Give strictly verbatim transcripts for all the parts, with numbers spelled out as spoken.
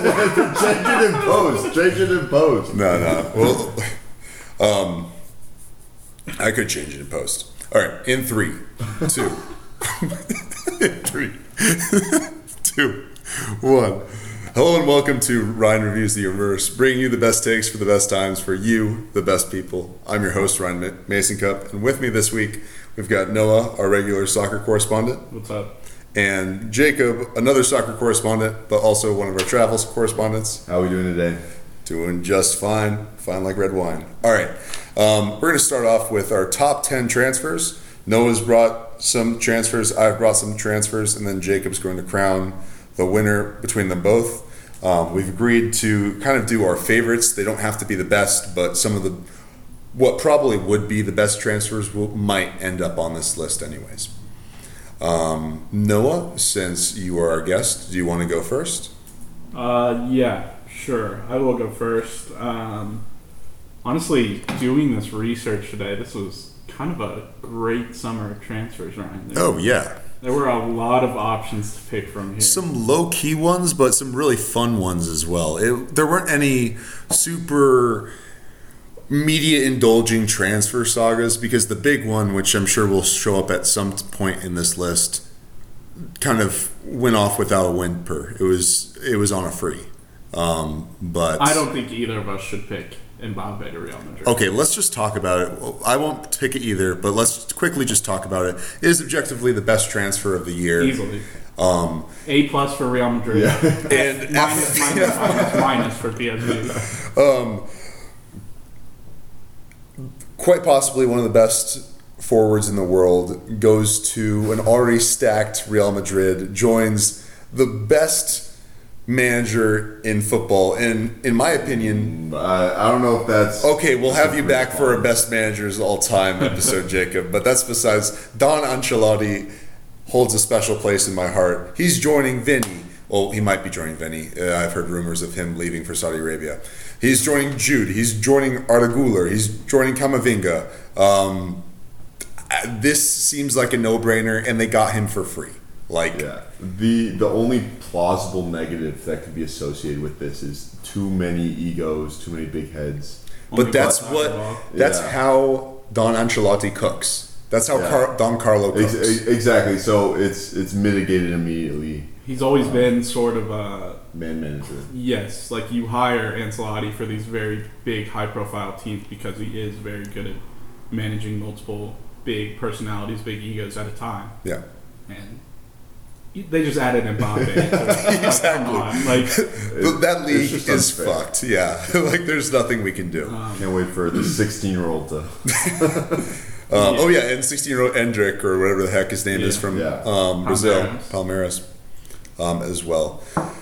Change it in post. Change it in post. No, no. Well, um, I could change it in post. All right, in three, two, in three, two, one. Hello and welcome to Ryan Reviews the Universe, bringing you the best takes for the best times for you, the best people. I'm your host, Ryan Mason Cup, and with me this week, we've got Noah, our regular soccer correspondent. What's up? And Jacob, another soccer correspondent, but also one of our travels correspondents. How are we doing today? Doing just fine. Fine like red wine. All right. Um, we're going to start off with our top ten transfers. Noah's brought some transfers. I've brought some transfers. And then Jacob's going to crown the winner between them both. Um, we've agreed to kind of do our favorites. They don't have to be the best, but some of the what probably would be the best transfers will, might end up on this list anyways. Um, Noah, since you are our guest, do you want to go first? Uh, yeah, sure. I will go first. Um, honestly, doing this research today, this was kind of a great summer of transfers, Ryan. There, Oh, yeah. There were a lot of options to pick from here. Some low-key ones, but some really fun ones as well. It, there weren't any super media-indulging transfer sagas, because the big one, which I'm sure will show up at some point in this list, kind of went off without a whimper. It was it was on a free. Um, but I don't think either of us should pick Mbappe to Real Madrid. Okay, let's just talk about it. I won't pick it either, but let's quickly just talk about it. It is objectively the best transfer of the year. Easily. Um, A plus for Real Madrid. Yeah. and minus, minus, minus, minus for P S G. Um, quite possibly one of the best forwards in the world goes to an already stacked Real Madrid, joins the best manager in football, and in my opinion, I, I don't know if that's okay. We'll have you back for our best managers of all time episode, Jacob. But that's besides. Don Ancelotti holds a special place in my heart. He's joining Vinny. Well, he might be joining Vinny. Uh, I've heard rumors of him leaving for Saudi Arabia. He's joining Jude. He's joining Arda Güler. He's joining Camavinga. Um, this seems like a no-brainer, and they got him for free. Like, yeah. The the only plausible negative that could be associated with this is too many egos, too many big heads. But that's what that's yeah. how Don Ancelotti cooks. That's how yeah. Car- Don Carlo cooks. Ex- exactly. So it's it's mitigated immediately. He's always um, been sort of a man manager. Yes, like you hire Ancelotti for these very big, high-profile teams because he is very good at managing multiple big personalities, big egos at a time. Yeah, and they just added Mbappe. Exactly. Like, like that league is unfair. Fucked. Yeah, like there's nothing we can do. Um, Can't wait for the sixteen-year-old to. um, yeah. Oh yeah, and sixteen-year-old Endrick or whatever the heck his name yeah. is from yeah. um, Brazil, Palmeiras, um, as well.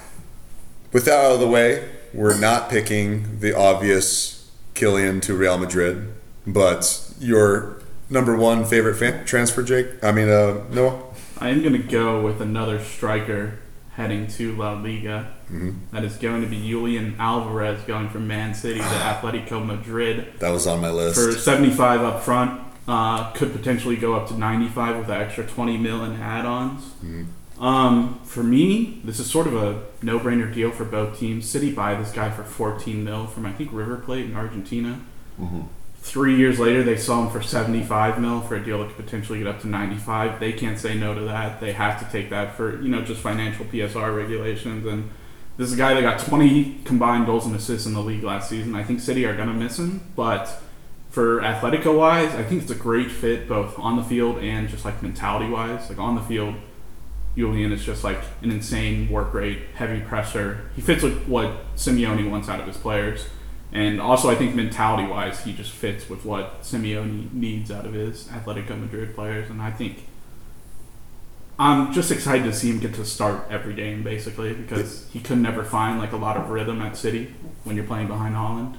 With that out of the way, we're not picking the obvious Kylian to Real Madrid, but your number one favorite fan- transfer, Jake? I mean, uh, Noah? I am going to go with another striker heading to La Liga. Mm-hmm. That is going to be Julian Alvarez going from Man City to Atletico Madrid. That was on my list. For seventy-five up front. Uh, could potentially go up to ninety-five with an extra twenty mil in add-ons. Mm-hmm. Um, for me, this is sort of a no-brainer deal for both teams. City buy this guy for fourteen mil from, I think, River Plate in Argentina. Mm-hmm. Three years later, they saw him for seventy-five mil for a deal that could potentially get up to ninety-five. They can't say no to that. They have to take that for, you know, just financial P S R regulations. And this is a guy that got twenty combined goals and assists in the league last season. I think City are going to miss him, but for Atletico-wise, I think it's a great fit both on the field and just like mentality-wise. Like on the field, Julian is just like an insane work rate, heavy presser. He fits with what Simeone wants out of his players. And also, I think mentality-wise, he just fits with what Simeone needs out of his Atletico Madrid players. And I think I'm just excited to see him get to start every game, basically, because he could never find like a lot of rhythm at City when you're playing behind Haaland.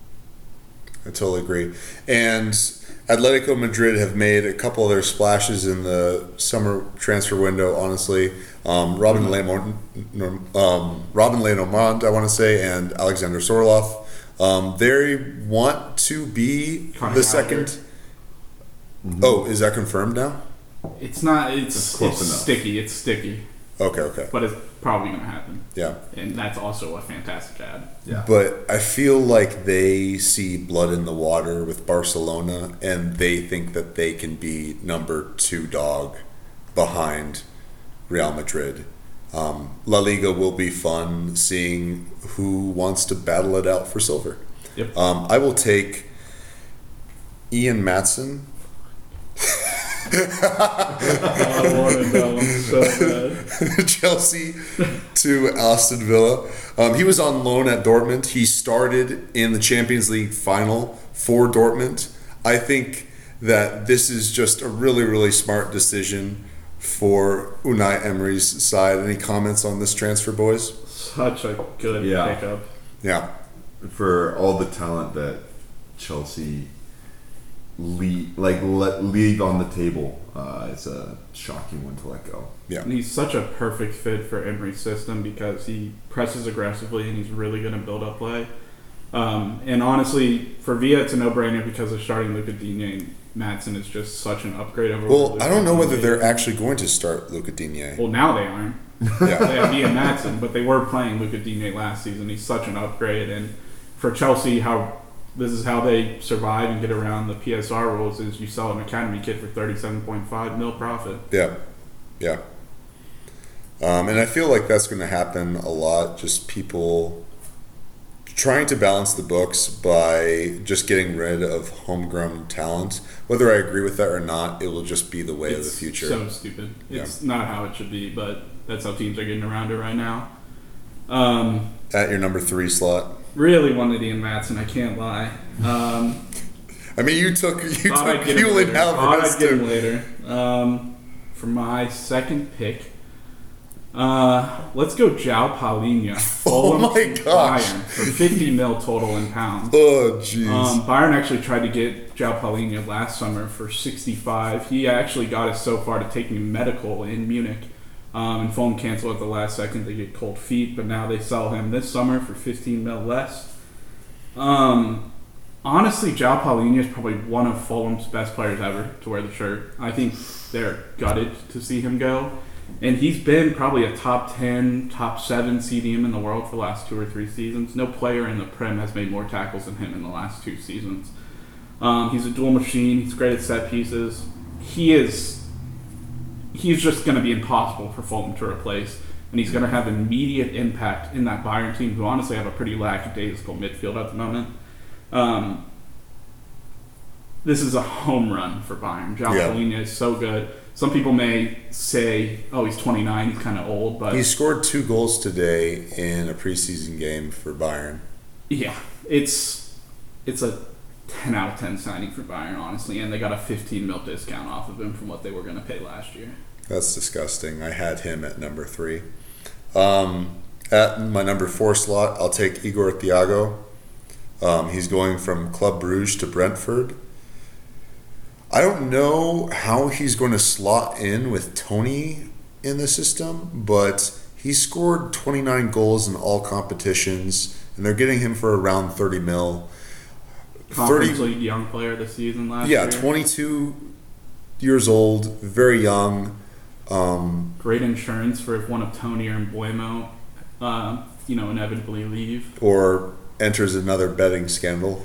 I totally agree. And Atletico Madrid have made a couple of their splashes in the summer transfer window, honestly. Um, Robin mm-hmm. Le um, Robin Lenormand, I want to say, and Alexander Sorloth. Um, they want to be Conor the Gallagher. second. Mm-hmm. Oh, is that confirmed now? It's not. It's, It's close it's enough. sticky. It's sticky. Okay, okay. But it's probably going to happen. Yeah. And that's also a fantastic ad. Yeah. But I feel like they see blood in the water with Barcelona, and they think that they can be number two dog behind Real Madrid. Um, La Liga will be fun, seeing who wants to battle it out for silver. Yep. Um, I will take Ian Matson. I wanted that one so bad. Chelsea to Aston Villa. Um, he was on loan at Dortmund. He started in the Champions League final for Dortmund. I think that this is just a really, really smart decision for Unai Emery's side. Any comments on this transfer, boys? Such a good Yeah. pickup. Yeah. For all the talent that Chelsea leave, like let, leave on the table, uh, it's a shocking one to let go. Yeah. And he's such a perfect fit for Emery's system because he presses aggressively and he's really going to build up play. Um, and honestly, for Villa, it's a no-brainer because they're starting Luka Digne. Matson is just such an upgrade over. Well, Luka I don't know whether Digne. they're actually going to start Luka Digne. Well, now they aren't. Yeah. They have Ian Matson, but they were playing Luka Digne last season. He's such an upgrade, and for Chelsea, how this is how they survive and get around the P S R rules is you sell an academy kid for thirty-seven point five mil profit. Yeah, yeah. Um, and I feel like that's going to happen a lot. Just people trying to balance the books by just getting rid of homegrown talent. Whether I agree with that or not, it will just be the way It's of the future. so stupid. It's not how it should be, but that's how teams are getting around it right now. Um, At your number three slot. really wanted Ian Matson, I can't lie. Um, I mean, you took you thought I'd took get him Julian later. Thought Alvarez I'd get him too. later. Um, for my second pick, uh, let's go João Paulinho. Oh Fulham my to gosh. Bayern for fifty mil total in pounds. Oh, jeez. Um, Bayern actually tried to get João Paulinho last summer for sixty-five. He actually got us so far to taking him medical in Munich. Um, and Fulham canceled at the last second. They get cold feet, but now they sell him this summer for fifteen mil less. Um, honestly, João Paulinho is probably one of Fulham's best players ever to wear the shirt. I think they're gutted to see him go. And he's been probably a top ten, top seven C D M in the world for the last two or three seasons. No player in the Prem has made more tackles than him in the last two seasons. Um, he's a dual machine. He's great at set pieces. He is... He's just going to be impossible for Fulham to replace. And he's going to have immediate impact in that Bayern team, who honestly have a pretty lackadaisical midfield at the moment. Um, this is a home run for Bayern. João Yeah. Paulinho is so good. Some people may say, oh, he's twenty-nine, he's kind of old, but He scored two goals today in a preseason game for Bayern. yeah, it's it's a ten out of ten signing for Bayern, honestly, and they got a fifteen mil discount off of him from what they were going to pay last year. That's disgusting. I had him at number three. Um, at my number four slot, I'll take Igor Thiago. Um, he's going from Club Brugge to Brentford. I don't know how he's going to slot in with Tony in the system, but he scored twenty-nine goals in all competitions, and they're getting him for around thirty mil. Conference League young player this season last Yeah, year. twenty-two years old, very young. Um, Great insurance for if one of Tony or Mbuemo, uh, you know, inevitably leave. or enters another betting scandal.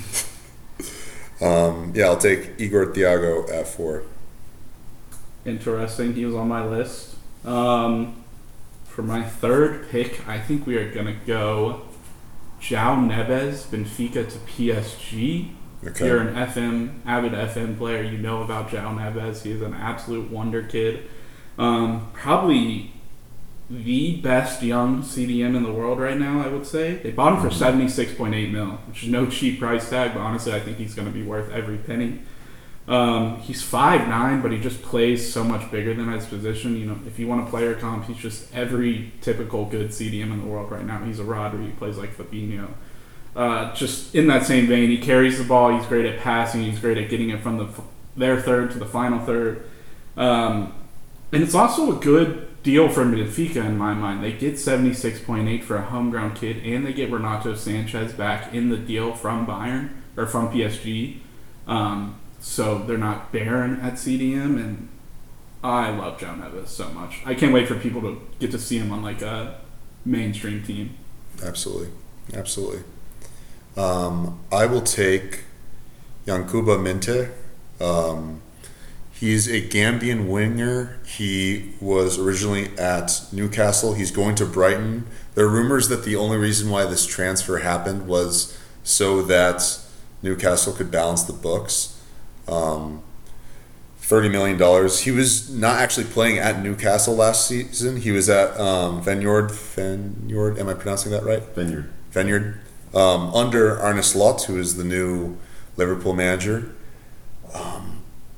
um, yeah, I'll take Igor Thiago at four. Interesting. He was on my list. Um, for my third pick, I think we are going to go João Neves, Benfica to P S G. Okay. If you're an F M, avid F M player, you know about João Neves. He is an absolute wonder kid. Um, probably the best young C D M in the world right now, I would say. They bought him for seventy-six point eight mil, which is no cheap price tag, but honestly, I think he's going to be worth every penny. Um, he's five nine, but he just plays so much bigger than his position. You know, if you want a player comp, he's just every typical good C D M in the world right now. He's a Rodri. He plays like Fabinho. Uh, just in that same vein, he carries the ball. He's great at passing. He's great at getting it from the their third to the final third. Um, and it's also a good deal for Benfica in my mind. They get seventy-six point eight for a homegrown kid, and they get Renato Sanchez back in the deal from Bayern or from P S G. Um, so they're not barren at C D M, and I love Joe Neves so much. I can't wait for people to get to see him on like a mainstream team. Absolutely. Absolutely. Um, I will take Yankuba Minte. Um, he's a Gambian winger. He was originally at Newcastle. He's going to Brighton. There are rumors that the only reason why this transfer happened was so that Newcastle could balance the books. Um, thirty million dollars. He was not actually playing at Newcastle last season. He was at um, Vineyard. Vineyard. Am I pronouncing that right? Vineyard. Vineyard. Um, under Arne Slot, who is the new Liverpool manager. Um,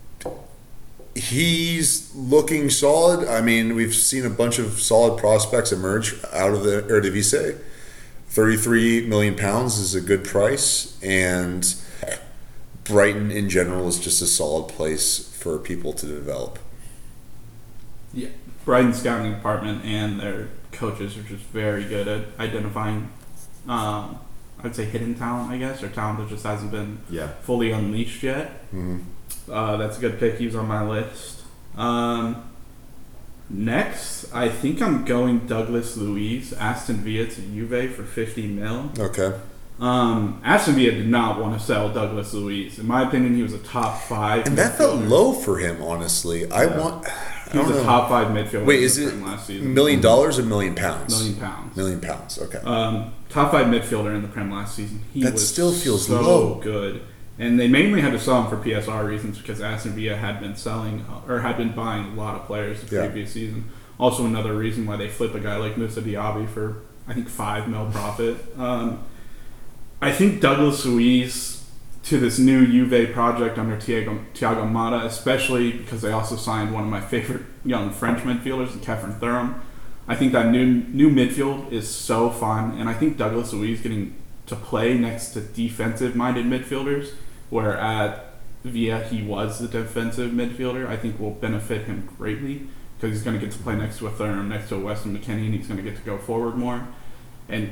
he's looking solid. I mean, we've seen a bunch of solid prospects emerge out of the Eredivisie. thirty-three million pounds is a good price, and Brighton in general is just a solid place for people to develop. Yeah, Brighton's scouting department and their coaches are just very good at identifying, um, I'd say hidden talent, I guess, or talent that just hasn't been Yeah. fully unleashed yet. Mm-hmm. Uh, that's a good pick. He was on my list. Um, next, I think I'm going Douglas Luiz, Aston Villa to Juve for fifty mil. Okay. Um, Aston Villa did not want to sell Douglas Luiz. In my opinion, he was a top five. And that felt midfielder. low for him, honestly. I Yeah. want. I He was don't a know. top five midfielder. Wait, in is the it Prem last season. million dollars or million pounds? Million pounds. Million pounds. Okay. Um, top five midfielder in the Prem last season. He That was still feels so low. good. And they mainly had to sell him for P S R reasons because Aston Villa had been selling uh, or had been buying a lot of players the Yeah. previous season. Also, another reason why they flip a guy like Moussa Diaby for I think five mil profit. Um, I think Douglas Luiz to this new Juve project under Thiago, Thiago Motta, especially because they also signed one of my favorite young French midfielders, Kefren Thuram. I think that new new midfield is so fun, and I think Douglas Luiz getting to play next to defensive-minded midfielders, where at Villa he was the defensive midfielder, I think will benefit him greatly because he's going to get to play next to a Thuram, next to a Weston McKennie, and he's going to get to go forward more. And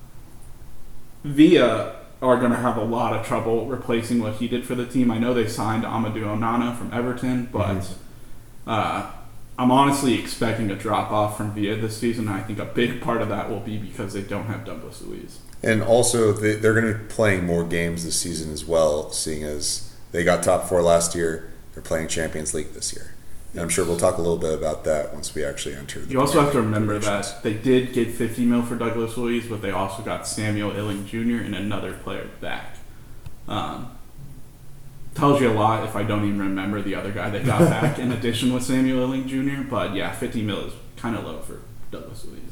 Villa are going to have a lot of trouble replacing what he did for the team. I know they signed Amadou Onana from Everton, but Mm-hmm. uh, I'm honestly expecting a drop-off from Villa this season. I think a big part of that will be because they don't have Douglas Luiz. And also, they, they're going to be playing more games this season as well, seeing as they got top four last year. They're playing Champions League this year. And I'm sure we'll talk a little bit about that once we actually enter the You also have to remember predictions. that they did get fifty mil for Douglas Luiz, but they also got Samuel Illing Junior and another player back. Um, tells you a lot if I don't even remember the other guy they got back in addition with Samuel Illing Junior But yeah, fifty mil is kind of low for Douglas Luiz.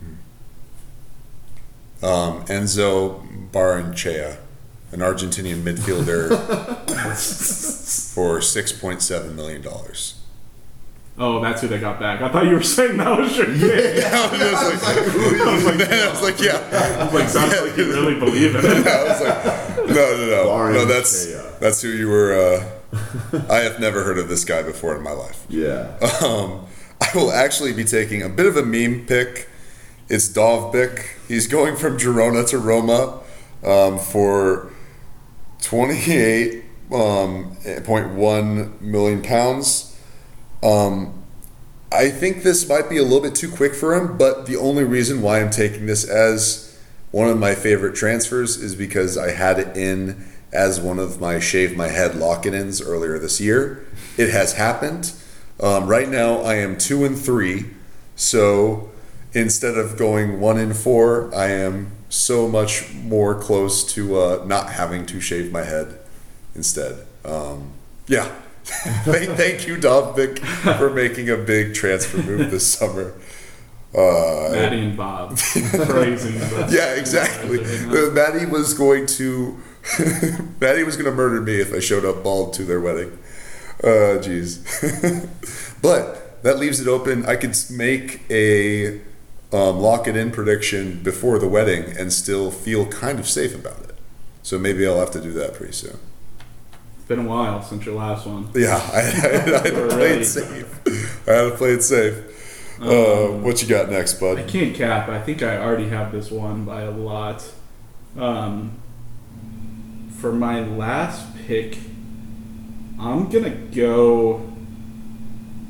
Um, Enzo Barrenechea, an Argentinian midfielder, for six point seven million dollars. Oh, that's who they got back. I thought you were saying that was your pick. I was just like, I was like, I was like, yeah. I was like, sounds like you really believe in it. I was like, no, no, no, no. That's Barrenechea. that's who you were. Uh, I have never heard of this guy before in my life. Yeah. Um, I will actually be taking a bit of a meme pick. It's Dovbyk. He's going from Girona to Roma um, for twenty-eight point one million pounds. Um, I think this might be a little bit too quick for him, but the only reason why I'm taking this as one of my favorite transfers is because I had it in as one of my shave my head lock-ins earlier this year. It has happened. Um, right now I am two and three, so instead of going one in four, I am so much more close to uh, not having to shave my head instead. Um, yeah. thank, thank you, Dovbyk, for making a big transfer move this summer. Uh, Maddie and Bob praising the yeah, exactly. Uh, Maddie was going to Maddie was going to murder me if I showed up bald to their wedding. Uh, jeez. But that leaves it open. I could make a um, lock it in prediction before the wedding and still feel kind of safe about it. So maybe I'll have to do that pretty soon. It's been a while since your last one. Yeah, I, I, I had to play Right. it safe. I had to play it safe. Uh, what you got next, I bud? can't cap. I think I already have this one by a lot. Um, for my last pick, I'm gonna go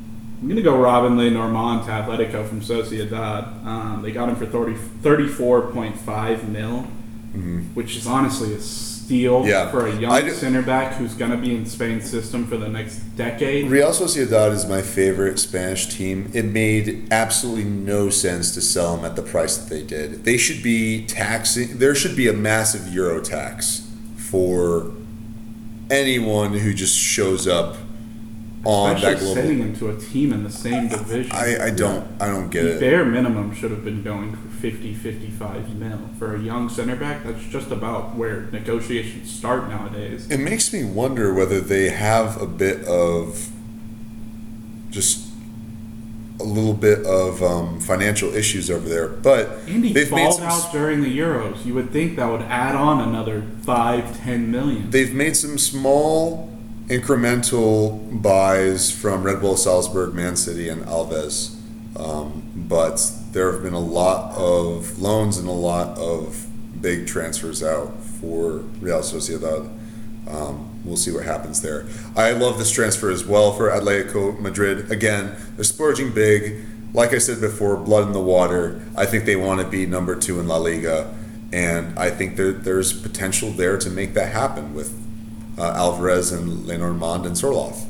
I'm going to go Robin Lenormand to Atletico from Sociedad. Um, they got him for thirty, thirty-four point five mil, mm-hmm. which is honestly a steal yeah. for a young I do- center back who's going to be in Spain's system for the next decade. Real Sociedad is my favorite Spanish team. It made absolutely no sense to sell them at the price that they did. They should be taxing. There should be a massive Euro tax for anyone who just shows up on Especially that global. sending him to a team in the same division. I, I don't I don't get the it. bare minimum should have been going for fifty, fifty-five mil. For a young center back, that's just about where negotiations start nowadays. It makes me wonder whether they have a bit of just a little bit of um, financial issues over there. But And he they've made balled some out during the Euros. You would think that would add on another five, ten million. they've made some small incremental buys from Red Bull Salzburg, Man City, and Alves. Um, but there have been a lot of loans and a lot of big transfers out for Real Sociedad. Um, we'll see what happens there. I love this transfer as well for Atletico Madrid. Again, they're splurging big. Like I said before, blood in the water. I think they want to be number two in La Liga. And I think there, there's potential there to make that happen with Uh, Alvarez and Lenormand and Sorloth.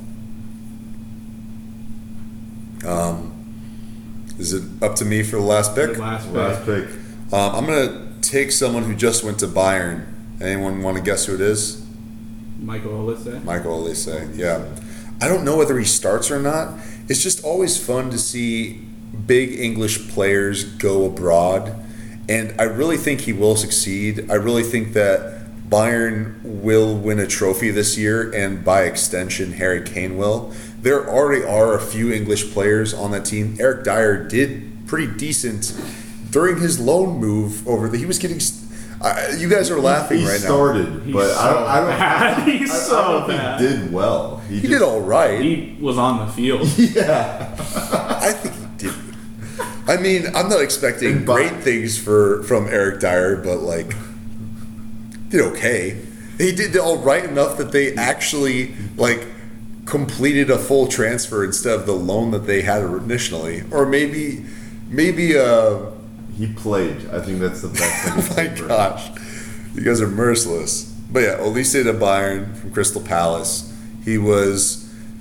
Um, is it up to me for the last pick? The last pick. Last pick. Um, I'm going to take someone who just went to Bayern. Anyone want to guess who it is? Michael Olise. Michael Olise, yeah. I don't know whether he starts or not. It's just always fun to see big English players go abroad, and I really think he will succeed. I really think that Bayern will win a trophy this year, and by extension, Harry Kane will. There already are a few English players on that team. Eric Dyer did pretty decent during his loan move over the. He was getting. Uh, you guys are laughing he right started, He's but so I don't. I don't. bad. He's I, I so don't bad. think he did well. He, just, did all right. He was on the field. Yeah. I think he did. I mean, I'm not expecting And Bay- great things for from Eric Dyer, but like, did okay. He did all right enough that they actually like completed a full transfer instead of the loan that they had initially, or maybe, maybe. Uh, He played. I think that's the best thing. oh my ever. gosh, you guys are merciless. But yeah, Olise de Bayern from Crystal Palace. He was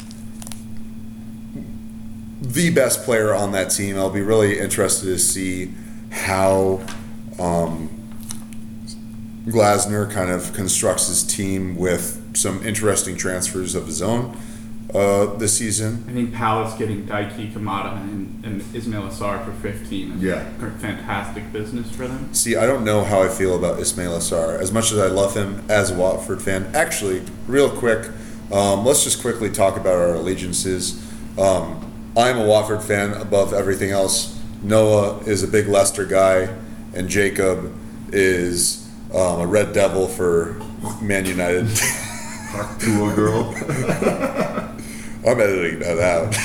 the best player on that team. I'll be really interested to see how um, Glasner kind of constructs his team with some interesting transfers of his own uh, this season. I think Palace getting Daiki Kamada and, and Ismail Assar for fifteen is Yeah. a fantastic business for them. See, I don't know how I feel about Ismail Assar. As much as I love him as a Watford fan, actually, real quick, um, let's just quickly talk about our allegiances. Um, I'm a Watford fan above everything else. Noah is a big Leicester guy, and Jacob is um, a Red Devil for Man United. Talk to a girl. I'm editing that out.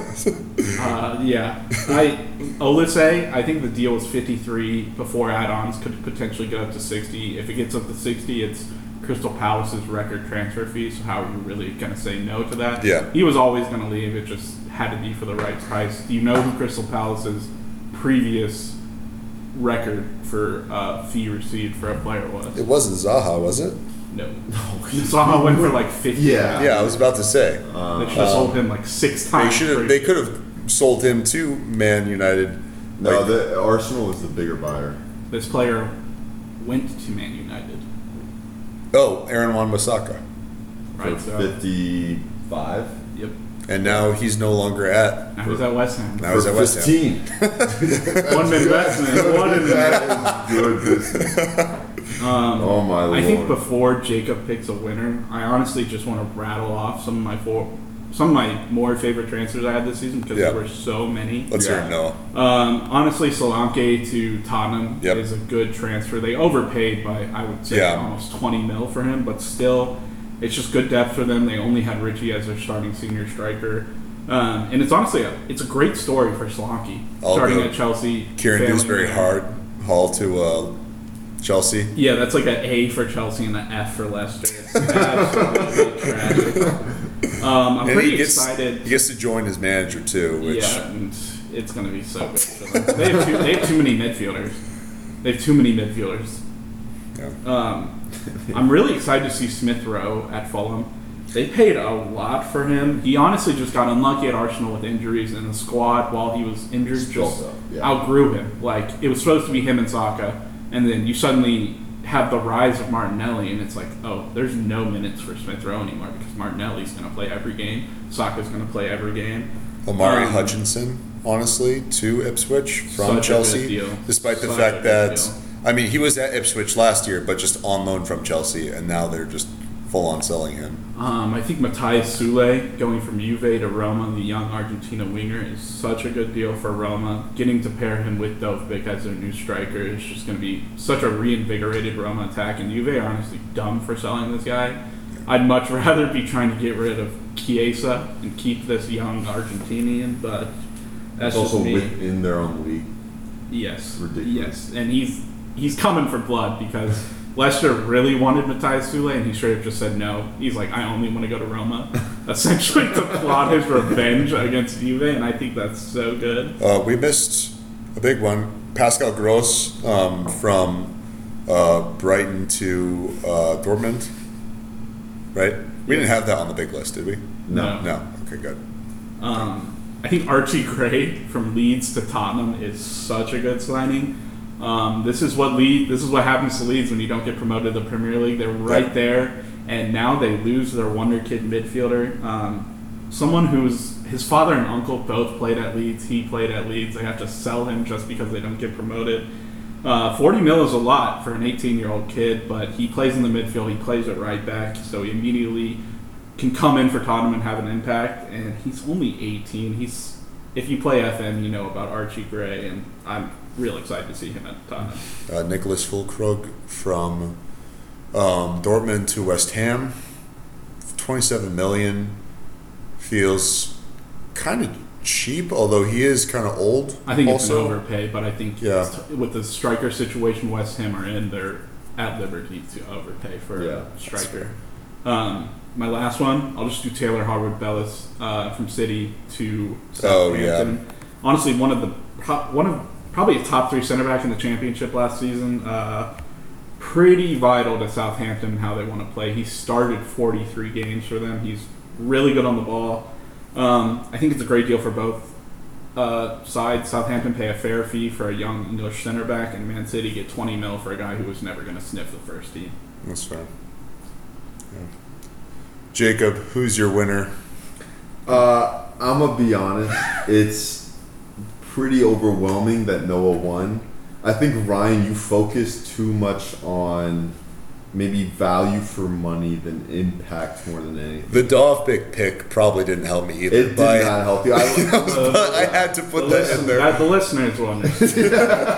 Uh, yeah, I Olise. I think the deal was fifty-three before add-ons. Could potentially get up to sixty. If it gets up to sixty, it's Crystal Palace's record transfer fee. So how are you really going to say no to that? Yeah. He was always going to leave. It just had to be for the right price. Do you know who Crystal Palace's previous record for uh, fee received for a player was? It wasn't Zaha, was it? No. Zaha went for like fifty. Yeah. Yeah, I was about to say. They should have sold him like six They times. should have. They could have sold him to Man United. No, Like- the Arsenal was the bigger buyer. This player went to Man United. Oh, Aaron Wan-Bissaka. Right, For so fifty-five. yep. And now he's no longer at. Now he's at West Ham. Now he's at West Ham. fifteen. One investment. One investment. That is good business. Um, Oh my lord. I think before Jacob picks a winner, I honestly just want to rattle off some of my four, some of my more favorite transfers I had this season because Yeah. there were so many. Let's hear Yeah. it, Noah. Um, honestly, Solanke to Tottenham Yep. is a good transfer. They overpaid by, I would say, Yeah. almost twenty mil for him, but still, it's just good depth for them. They only had Richie as their starting senior striker. Um, and it's honestly a, it's a great story for Solanke. I'll Starting go. at Chelsea. Kieran failing Dewsbury there. Hard Hall to uh, Chelsea. Yeah, that's like an A for Chelsea and an F for Leicester. It's absolutely tragic. Um, I'm And pretty he gets, excited. He gets to join his manager too, which Yeah, and it's going to be so good for them. They have too, they have too many midfielders. They have too many midfielders. yeah. Um, I'm really excited to see Smith Rowe at Fulham. They paid a lot for him. He honestly just got unlucky at Arsenal with injuries, and the squad, while he was injured, just Built up, yeah. outgrew him. Like, it was supposed to be him and Saka, and then you suddenly have the rise of Martinelli, and it's like, oh, there's no minutes for Smith Rowe anymore because Martinelli's going to play every game. Saka's going to play every game. Omari Um, Hutchinson, honestly, to Ipswich Such a from good Chelsea, deal. despite the Such a fact good that deal. I mean he was at Ipswich last year, but just on loan from Chelsea, and now they're just full on selling him. Um, I think Matthias Sule going from Juve to Roma, the young Argentina winger, is such a good deal for Roma. Getting to pair him with Dovbyk as their new striker is just going to be such a reinvigorated Roma attack. And Juve are honestly dumb for selling this guy. I'd much rather be trying to get rid of Chiesa and keep this young Argentinian, but that's It's just also me. within their own league. Yes, Ridiculous. yes, and he's he's coming for blood because Leicester really wanted Matthias Sule, and he straight up just said no. He's like, I only want to go to Roma, essentially to plot his revenge against Juve, and I think that's so good. Uh, we missed a big one. Pascal Gross um, from uh, Brighton to uh, Dortmund, right? We didn't have that on the big list, did we? No. No. Okay, good. Um, I think Archie Gray from Leeds to Tottenham is such a good signing. Um, this is what Leeds, this is what happens to Leeds when you don't get promoted to the Premier League. They're right Yep. there, and now they lose their wonder kid midfielder. Um, someone who's his father and uncle both played at Leeds. He played at Leeds. They have to sell him just because they don't get promoted. Uh, forty mil is a lot for an eighteen-year-old kid, but he plays in the midfield. He plays it right back, so he immediately can come in for Tottenham and have an impact. And he's only eighteen. He's if you play F M, you know about Archie Gray, and I'm real excited to see him at Tottenham. Uh, Nicholas Fulkrug from um, Dortmund to West Ham, twenty-seven million feels kind of cheap, although he is kind of old. I think also. it's an overpay, but I think Yeah. with the striker situation West Ham are in, they're at liberty to overpay for Yeah, a striker. Um, my last one, I'll just do Taylor Harwood Bellis uh, from City to Oh, yeah. Southampton. Honestly, one of the pro- one of probably a top three center back in the championship last season. Uh, pretty vital to Southampton and how they want to play. He started forty-three games for them. He's really good on the ball. Um, I think it's a great deal for both uh, sides. Southampton pay a fair fee for a young English center back, and Man City get twenty mil for a guy who was never going to sniff the first team. That's fair. Yeah. Jacob, who's your winner? Uh, I'm gonna be honest. It's pretty overwhelming that Noah won. I think Ryan, you focused too much on maybe value for money than impact more than anything. The Dovbyk pick probably didn't help me either. It did but not help you. I, but I had to put The, that listen, in there. that- the listeners will understand.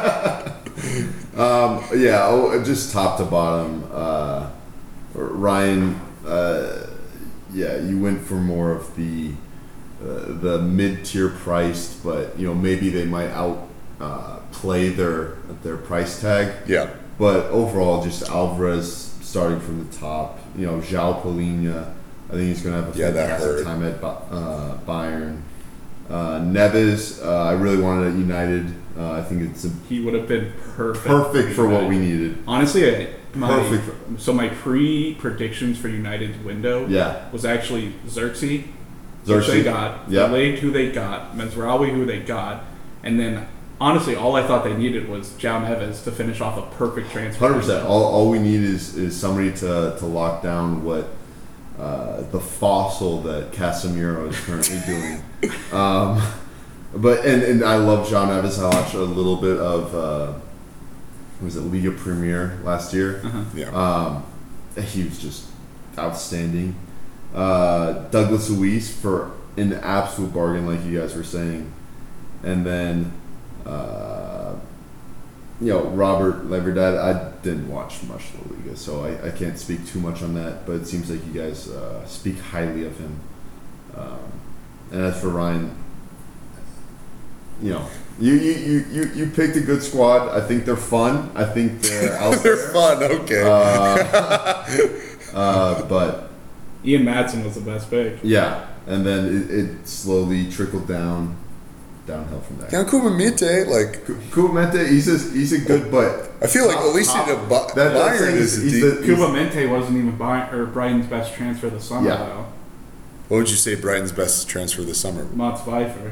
um, yeah, oh, just top to bottom. Uh, Ryan, uh, yeah, you went for more of the uh, the mid tier priced, but you know maybe they might out uh, play their their price tag. Yeah. But overall, just Alvarez starting from the top. You know, João Polina, I think he's going to have a Yeah, that hurt. fantastic time at Ba- uh, Bayern. Uh, Neves, uh, I really wanted at United. Uh, I think it's a He would have been perfect. perfect for what United. we needed. Honestly, I, my, Perfect. so my pre predictions for United's window Yeah. was actually Xerxes, which Xerxes. they got, Yeah. Delayed who they got, Mezraoui who they got, and then honestly, all I thought they needed was João Neves to finish off a perfect transfer. one hundred percent. All, all we need is, is somebody to, to lock down what uh, the fossil that Casemiro is currently doing. Um, but and, and I love João Neves. I watched a little bit of uh, was it Liga Premier last year. Uh-huh. Yeah. Um, he was just outstanding. Uh, Douglas Luiz for an absolute bargain, like you guys were saying, and then. Uh, you know, Robert Leverdad, I didn't watch much of La Liga, so I, I can't speak too much on that, but it seems like you guys uh, speak highly of him. Um, and as for Ryan, you know, you, you, you, you, you picked a good squad. I think they're fun. I think they're out They're there. fun, okay. Uh, uh, but Ian Madsen was the best pick. Yeah, and then it, it slowly trickled down, downhill from there. Can Kumamite, like, Kubamente, he's a, he's a good, but I feel like top- at least top- he did a bu- that- that's Bayern like is a he's deep- the- he's- Kuba Mente wasn't even By- or Brighton's best transfer this summer, Yeah. though. What would you say Brighton's best transfer this summer? Mats Pfeiffer.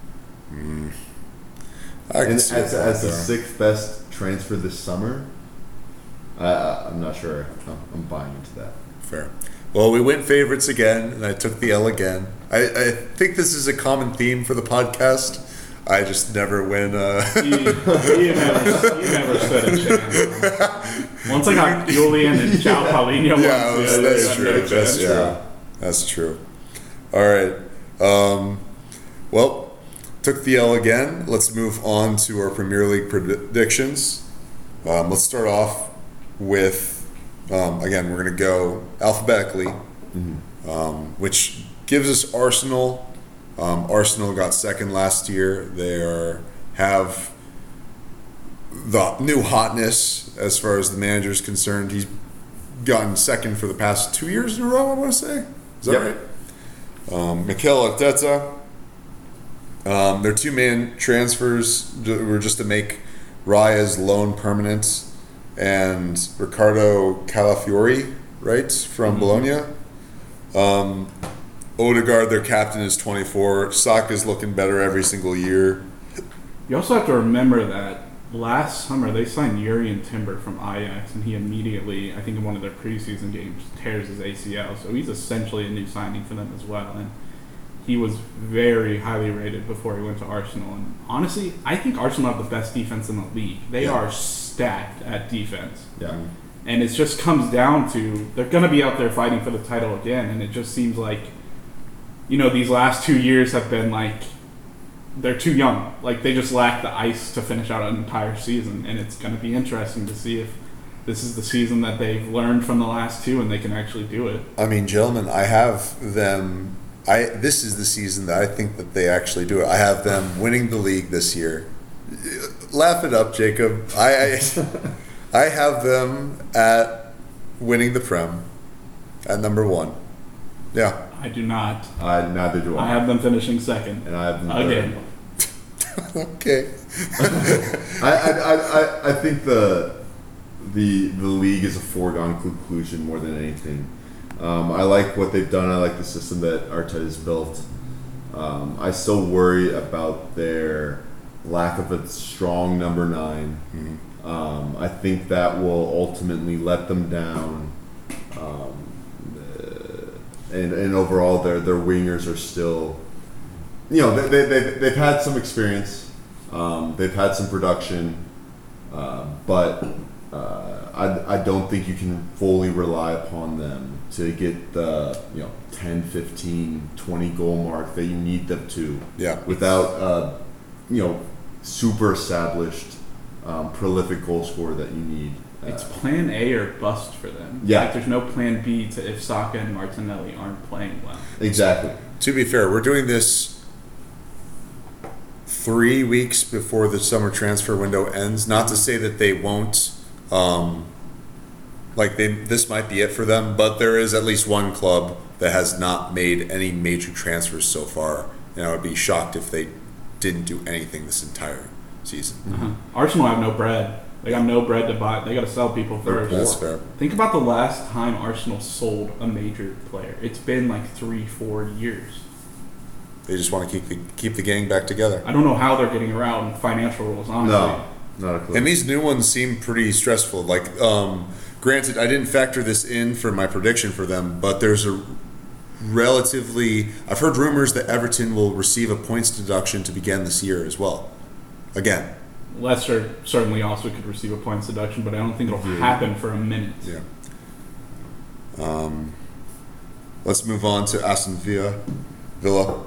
I can And see as, it as the there. sixth best transfer this summer, uh, I'm not sure. I'm, I'm buying into that. Fair. Well, we went favorites again, and I took the L again. I, I think this is a common theme for the podcast. I just never win. Uh, He, he, never, he never stood a chance. Once I got Julian and João Paulinho, yeah, once, that's, yeah, that's they true. got no That's chance. yeah, that's true. All right. Um, well, took the L again. Let's move on to our Premier League predictions. Um, let's start off with. Um, again, we're going to go alphabetically, um, which gives us Arsenal. Um, Arsenal got second last year. They are have the new hotness as far as the manager is concerned. He's gotten second for the past two years in a row, I want to say. Is that Yep. right? Um, Mikel Arteta. Um, their two-man transfers were just to make Raya's loan permanent, and Ricardo Calafiori, right, from Bologna. Um, Odegaard, their captain, is twenty-four. Saka's looking better every single year. You also have to remember that last summer they signed Jurrien Timber from Ajax, and he immediately, I think in one of their preseason games, tears his A C L. So he's essentially a new signing for them as well. And he was very highly rated before he went to Arsenal. And honestly, I think Arsenal have the best defense in the league. They Yeah. are stacked at defense. Yeah. And it just comes down to they're going to be out there fighting for the title again. And it just seems like, you know, these last two years have been like, they're too young. Like, they just lack the ice to finish out an entire season. And it's going to be interesting to see if this is the season that they've learned from the last two and they can actually do it. I mean, gentlemen, I have them. I this is the season that I think that they actually do it. I have them winning the league this year. Laugh it up, Jacob. I I, I have them at winning the Prem at number one. Yeah. I do not. I neither do I. I have them finishing second. and I have them third. Again. Okay. I, I, I, I- I think the the the league is a foregone conclusion more than anything. Um, I like what they've done. I like the system that Arteta's built. Um, I still worry about their lack of a strong number nine. Um, I think that will ultimately let them down. Um, uh, and and overall, their their wingers are still, you know, they they they've, they've had some experience. Um, they've had some production, uh, but uh, I, I don't think you can fully rely upon them to get the, you know, ten, fifteen, twenty goal mark that you need them to. Yeah. Without, uh, you know, super established, um, prolific goal scorer that you need. Uh, It's plan A or bust for them. Yeah. Like, there's no plan B to if Saka and Martinelli aren't playing well. exactly. To be fair, we're doing this three weeks before the summer transfer window ends. Not to say that they won't, um, like they this might be it for them, but there is at least one club that has not made any major transfers so far, and I would be shocked if they didn't do anything this entire season. Uh-huh. Arsenal have no bread. They got no bread to buy. They got to sell people They're first. poor. That's fair. Think about the last time Arsenal sold a major player. It's been like three, four years. They just want to keep the, keep the gang back together. I don't know how they're getting around financial rules, honestly. No, not a clue. And these new ones seem pretty stressful. Like, um, granted, I didn't factor this in for my prediction for them, but there's a relatively. I've heard rumors that Everton will receive a points deduction to begin this year as well. Again, Leicester certainly also could receive a points deduction, but I don't think it'll Yeah. happen for a minute. yeah. Um, let's move on to Aston Villa. Villa.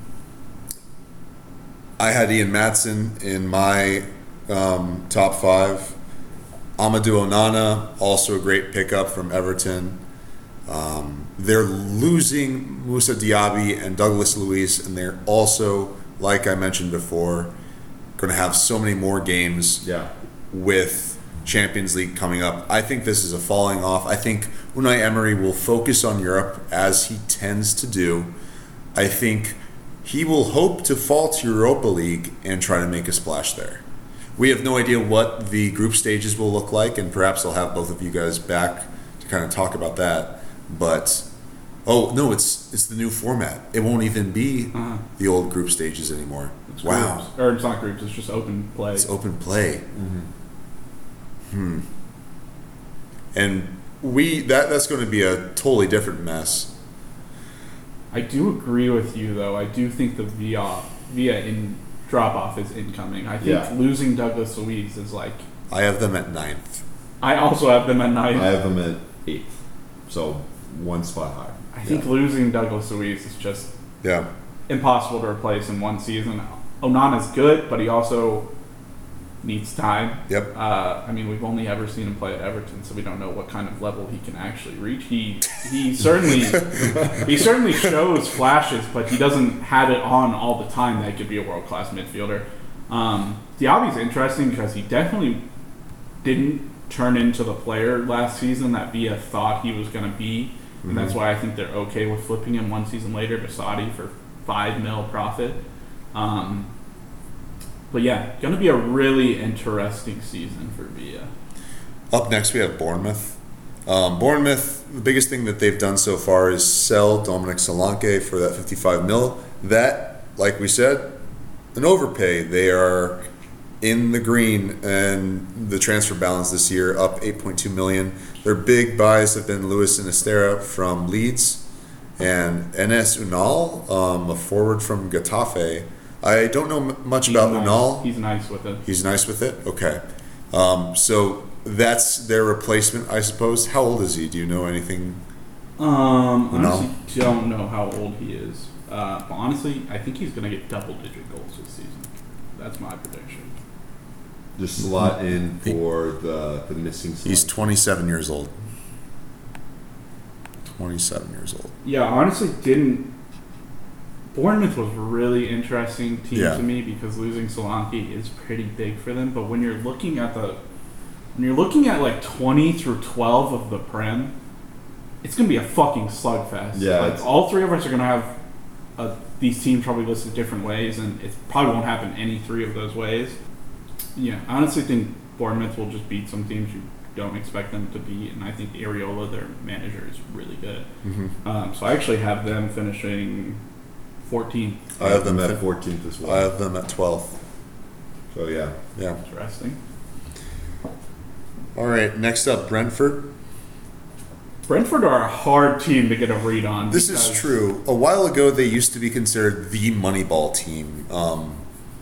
I had Ian Maatsen in my um, top five. Amadou Onana, also a great pickup from Everton. Um, they're losing Moussa Diaby and Douglas Luiz, and they're also, like I mentioned before, going to have so many more games yeah. with Champions League coming up. I think this is a falling off. I think Unai Emery will focus on Europe as he tends to do. I think he will hope to fall to Europa League and try to make a splash there. We have no idea what the group stages will look like, and perhaps I'll have both of you guys back to kind of talk about that. But oh no, it's it's the new format. It won't even be Uh-huh. the old group stages anymore. It's Wow, groups. Or it's not groups, it's just open play. it's open play. Hmm. And we that that's going to be a totally different mess. I do agree with you, though. I do think the Via Via in drop off is incoming. I think Yeah. losing Douglas Luiz is like. I have them at ninth. I also have them at ninth. I have them at eighth. so one spot higher. I think Yeah. losing Douglas Luiz is just Yeah. impossible to replace in one season. Onana's good, but he also needs time. Yep. Uh, I mean, we've only ever seen him play at Everton, so we don't know what kind of level he can actually reach. He he certainly he certainly shows flashes, but he doesn't have it on all the time that he could be a world class midfielder. Um, Diaby's interesting because he definitely didn't turn into the player last season that Villa thought he was going to be, and that's why I think they're okay with flipping him one season later to Saudi for five mil profit. Um, But yeah, going to be a really interesting season for Villa. Up next, we have Bournemouth. Um, Bournemouth, the biggest thing that they've done so far is sell Dominic Solanke for that fifty-five mil. That, like we said, an overpay. They are in the green, and the transfer balance this year up eight point two million. Their big buys have been Luis Sinistera from Leeds and Enes Unal, um, a forward from Getafe. I don't know m- much He's about nice. Unal. He's nice with it. He's nice with it? Okay. Um, so that's their replacement, I suppose. How old is he? Do you know anything? Um, No. honestly, don't know how old he is. Uh, but honestly, I think he's going to get double-digit goals this season. That's my prediction. Just slot in for the the missing. He's slot. twenty-seven years old. twenty-seven years old. Yeah, honestly, didn't. Bournemouth was a really interesting team Yeah. to me because losing Solanke is pretty big for them. But when you're looking at the, when you're looking at like twenty through twelve of the Prem, it's gonna be a fucking slugfest. Yeah, like it's- all three of us are gonna have uh, these teams probably listed different ways, and it probably won't happen any three of those ways. Yeah, I honestly think Bournemouth will just beat some teams you don't expect them to beat, and I think Areola, their manager, is really good. Mm-hmm. Um, so I actually have them finishing fourteenth. I have them at fourteenth as I well. have them at twelfth. So yeah, Yeah. Interesting. All right. Next up, Brentford. Brentford are a hard team to get a read on. This is because- true. A while ago, they used to be considered the Moneyball team. Um,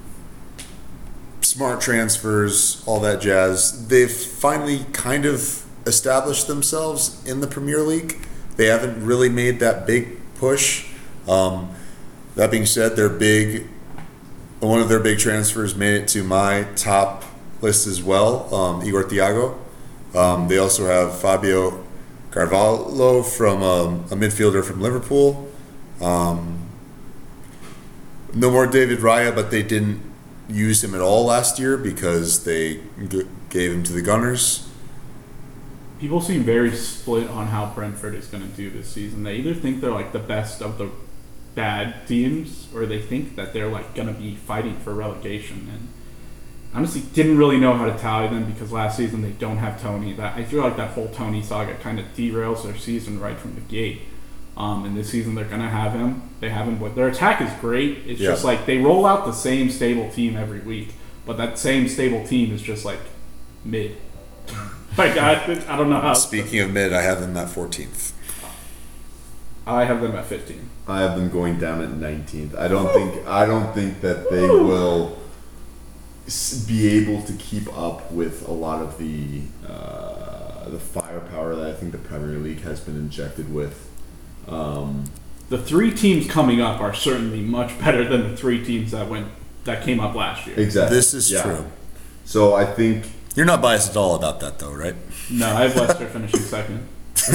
smart transfers, all that jazz. They've finally kind of established themselves in the Premier League. They haven't really made that big push. Um, that being said, their big, one of their big transfers made it to my top list as well. Um, Igor Thiago. Um, they also have Fabio Carvalho from um, a midfielder from Liverpool. Um, no more David Raya, but they didn't use him at all last year because they g- gave him to the Gunners. People seem very split on how Brentford is going to do this season. They either think they're like the best of the bad teams, or they think that they're like going to be fighting for relegation. And honestly, didn't really know how to tally them because last season they don't have Tony. That I feel like that whole Tony saga kind of derails their season right from the gate. Um, and this season they're gonna have him. They have him, but their attack is great. It's Yeah. just like they roll out the same stable team every week, but that same stable team is just like mid. Like I, I don't know how. Speaking of mid, I have them at fourteenth. I have them at fifteen. I have them going down at nineteenth. I don't think I don't think that they will s- be able to keep up with a lot of the uh, the firepower that I think the Premier League has been injected with. Um, The three teams coming up are certainly much better than the three teams that went that came up last year. exactly. This is Yeah. true. So I think You're not biased at all about that, though, right? No, I have Leicester finishing second.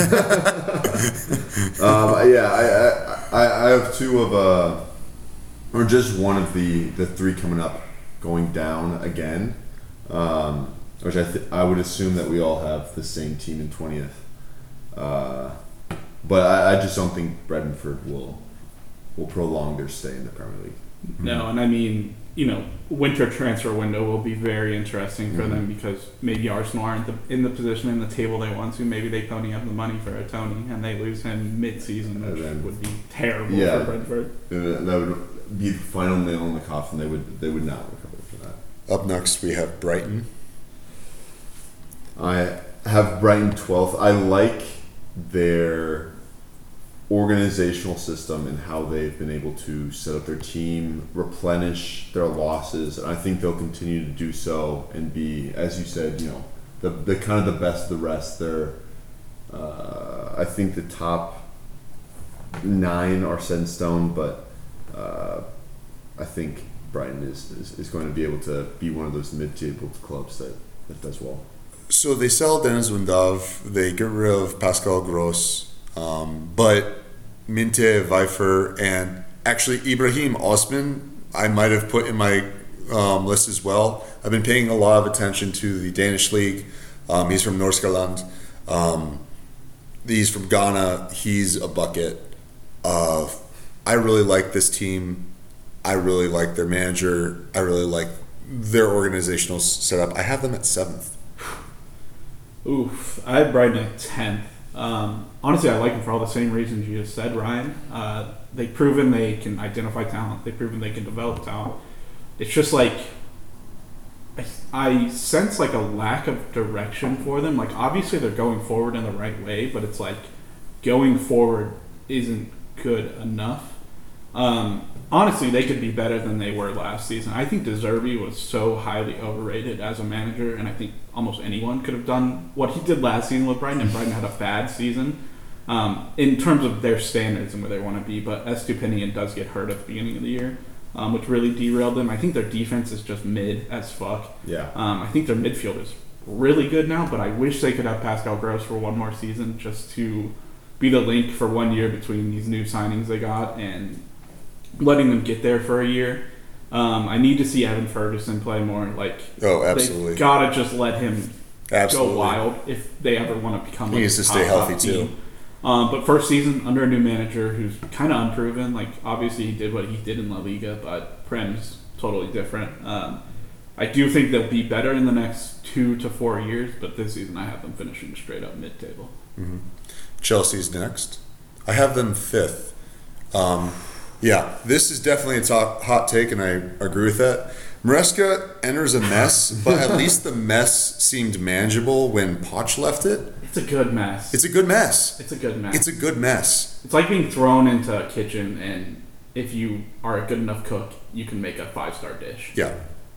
Um, yeah, I, I I have two of uh, or just one of the the three coming up going down again. Um, which I th- I would assume that we all have the same team in twentieth. Uh, but I, I just don't think Brentford will will prolong their stay in the Premier League. No, and I mean, you know, winter transfer window will be very interesting for Mhm. them because maybe Arsenal aren't the, in the position in the table they want to. Maybe they pony up the money for a Tony and they lose him mid-season, which And then- would be terrible Yeah. for Brentford. And that would be the final nail in the coffin. They would they would not recover for that. Up next, we have Brighton. I have Brighton twelfth. I like their organizational system and how they've been able to set up their team, replenish their losses, and I think they'll continue to do so and be, as you said, you know, the the kind of the best of the rest. They're, uh, I think the top nine are set in stone, but uh, I think Brighton is, is, is going to be able to be one of those mid-table clubs that, that does well. So they sell Dennis Undav, they get rid of Pascal Gross, um, but Minte, Weifer, and actually Ibrahim Osman, I might have put in my um, list as well. I've been paying a lot of attention to the Danish league. Um, he's from Nordsjælland. Um, he's from Ghana. He's a bucket. Uh, I really like this team. I really like their manager. I really like their organizational setup. I have them at seventh. Oof, I have Brighton at tenth. Um, honestly, I like them for all the same reasons you just said, Ryan. Uh, they've proven they can identify talent. They've proven they can develop talent. It's just like I, I sense like a lack of direction for them. Like obviously they're going forward in the right way, but it's like going forward isn't good enough. Um, honestly, they could be better than they were last season. I think De Zerbi was so highly overrated as a manager, and I think almost anyone could have done what he did last season with Brighton, and Brighton had a bad season um, in terms of their standards and where they want to be. But Estupinian does get hurt at the beginning of the year, um, which really derailed them. I think their defense is just mid as fuck. Yeah. Um, I think their midfield is really good now, but I wish they could have Pascal Gross for one more season just to be the link for one year between these new signings they got and letting them get there for a year. Um, I need to see Evan Ferguson play more. Like, Oh, absolutely. They gotta just let him Absolutely. go wild if they ever want to become. He Like, needs to a stay top, healthy, top too. team. Um, but first season under a new manager who's kind of unproven. Like, obviously he did what he did in La Liga, but Prem's totally different. Um, I do think they'll be better in the next two to four years, but this season I have them finishing straight up mid-table. Mm-hmm. Chelsea's next. I have them fifth. Um, yeah, this is definitely a top, hot take, and I agree with that. Maresca enters a mess, but at least the mess seemed manageable when Poch left it. It's a good mess. It's a good mess. It's a good mess. It's a good mess. It's like being thrown into a kitchen, and if you are a good enough cook, you can make a five-star dish. Yeah.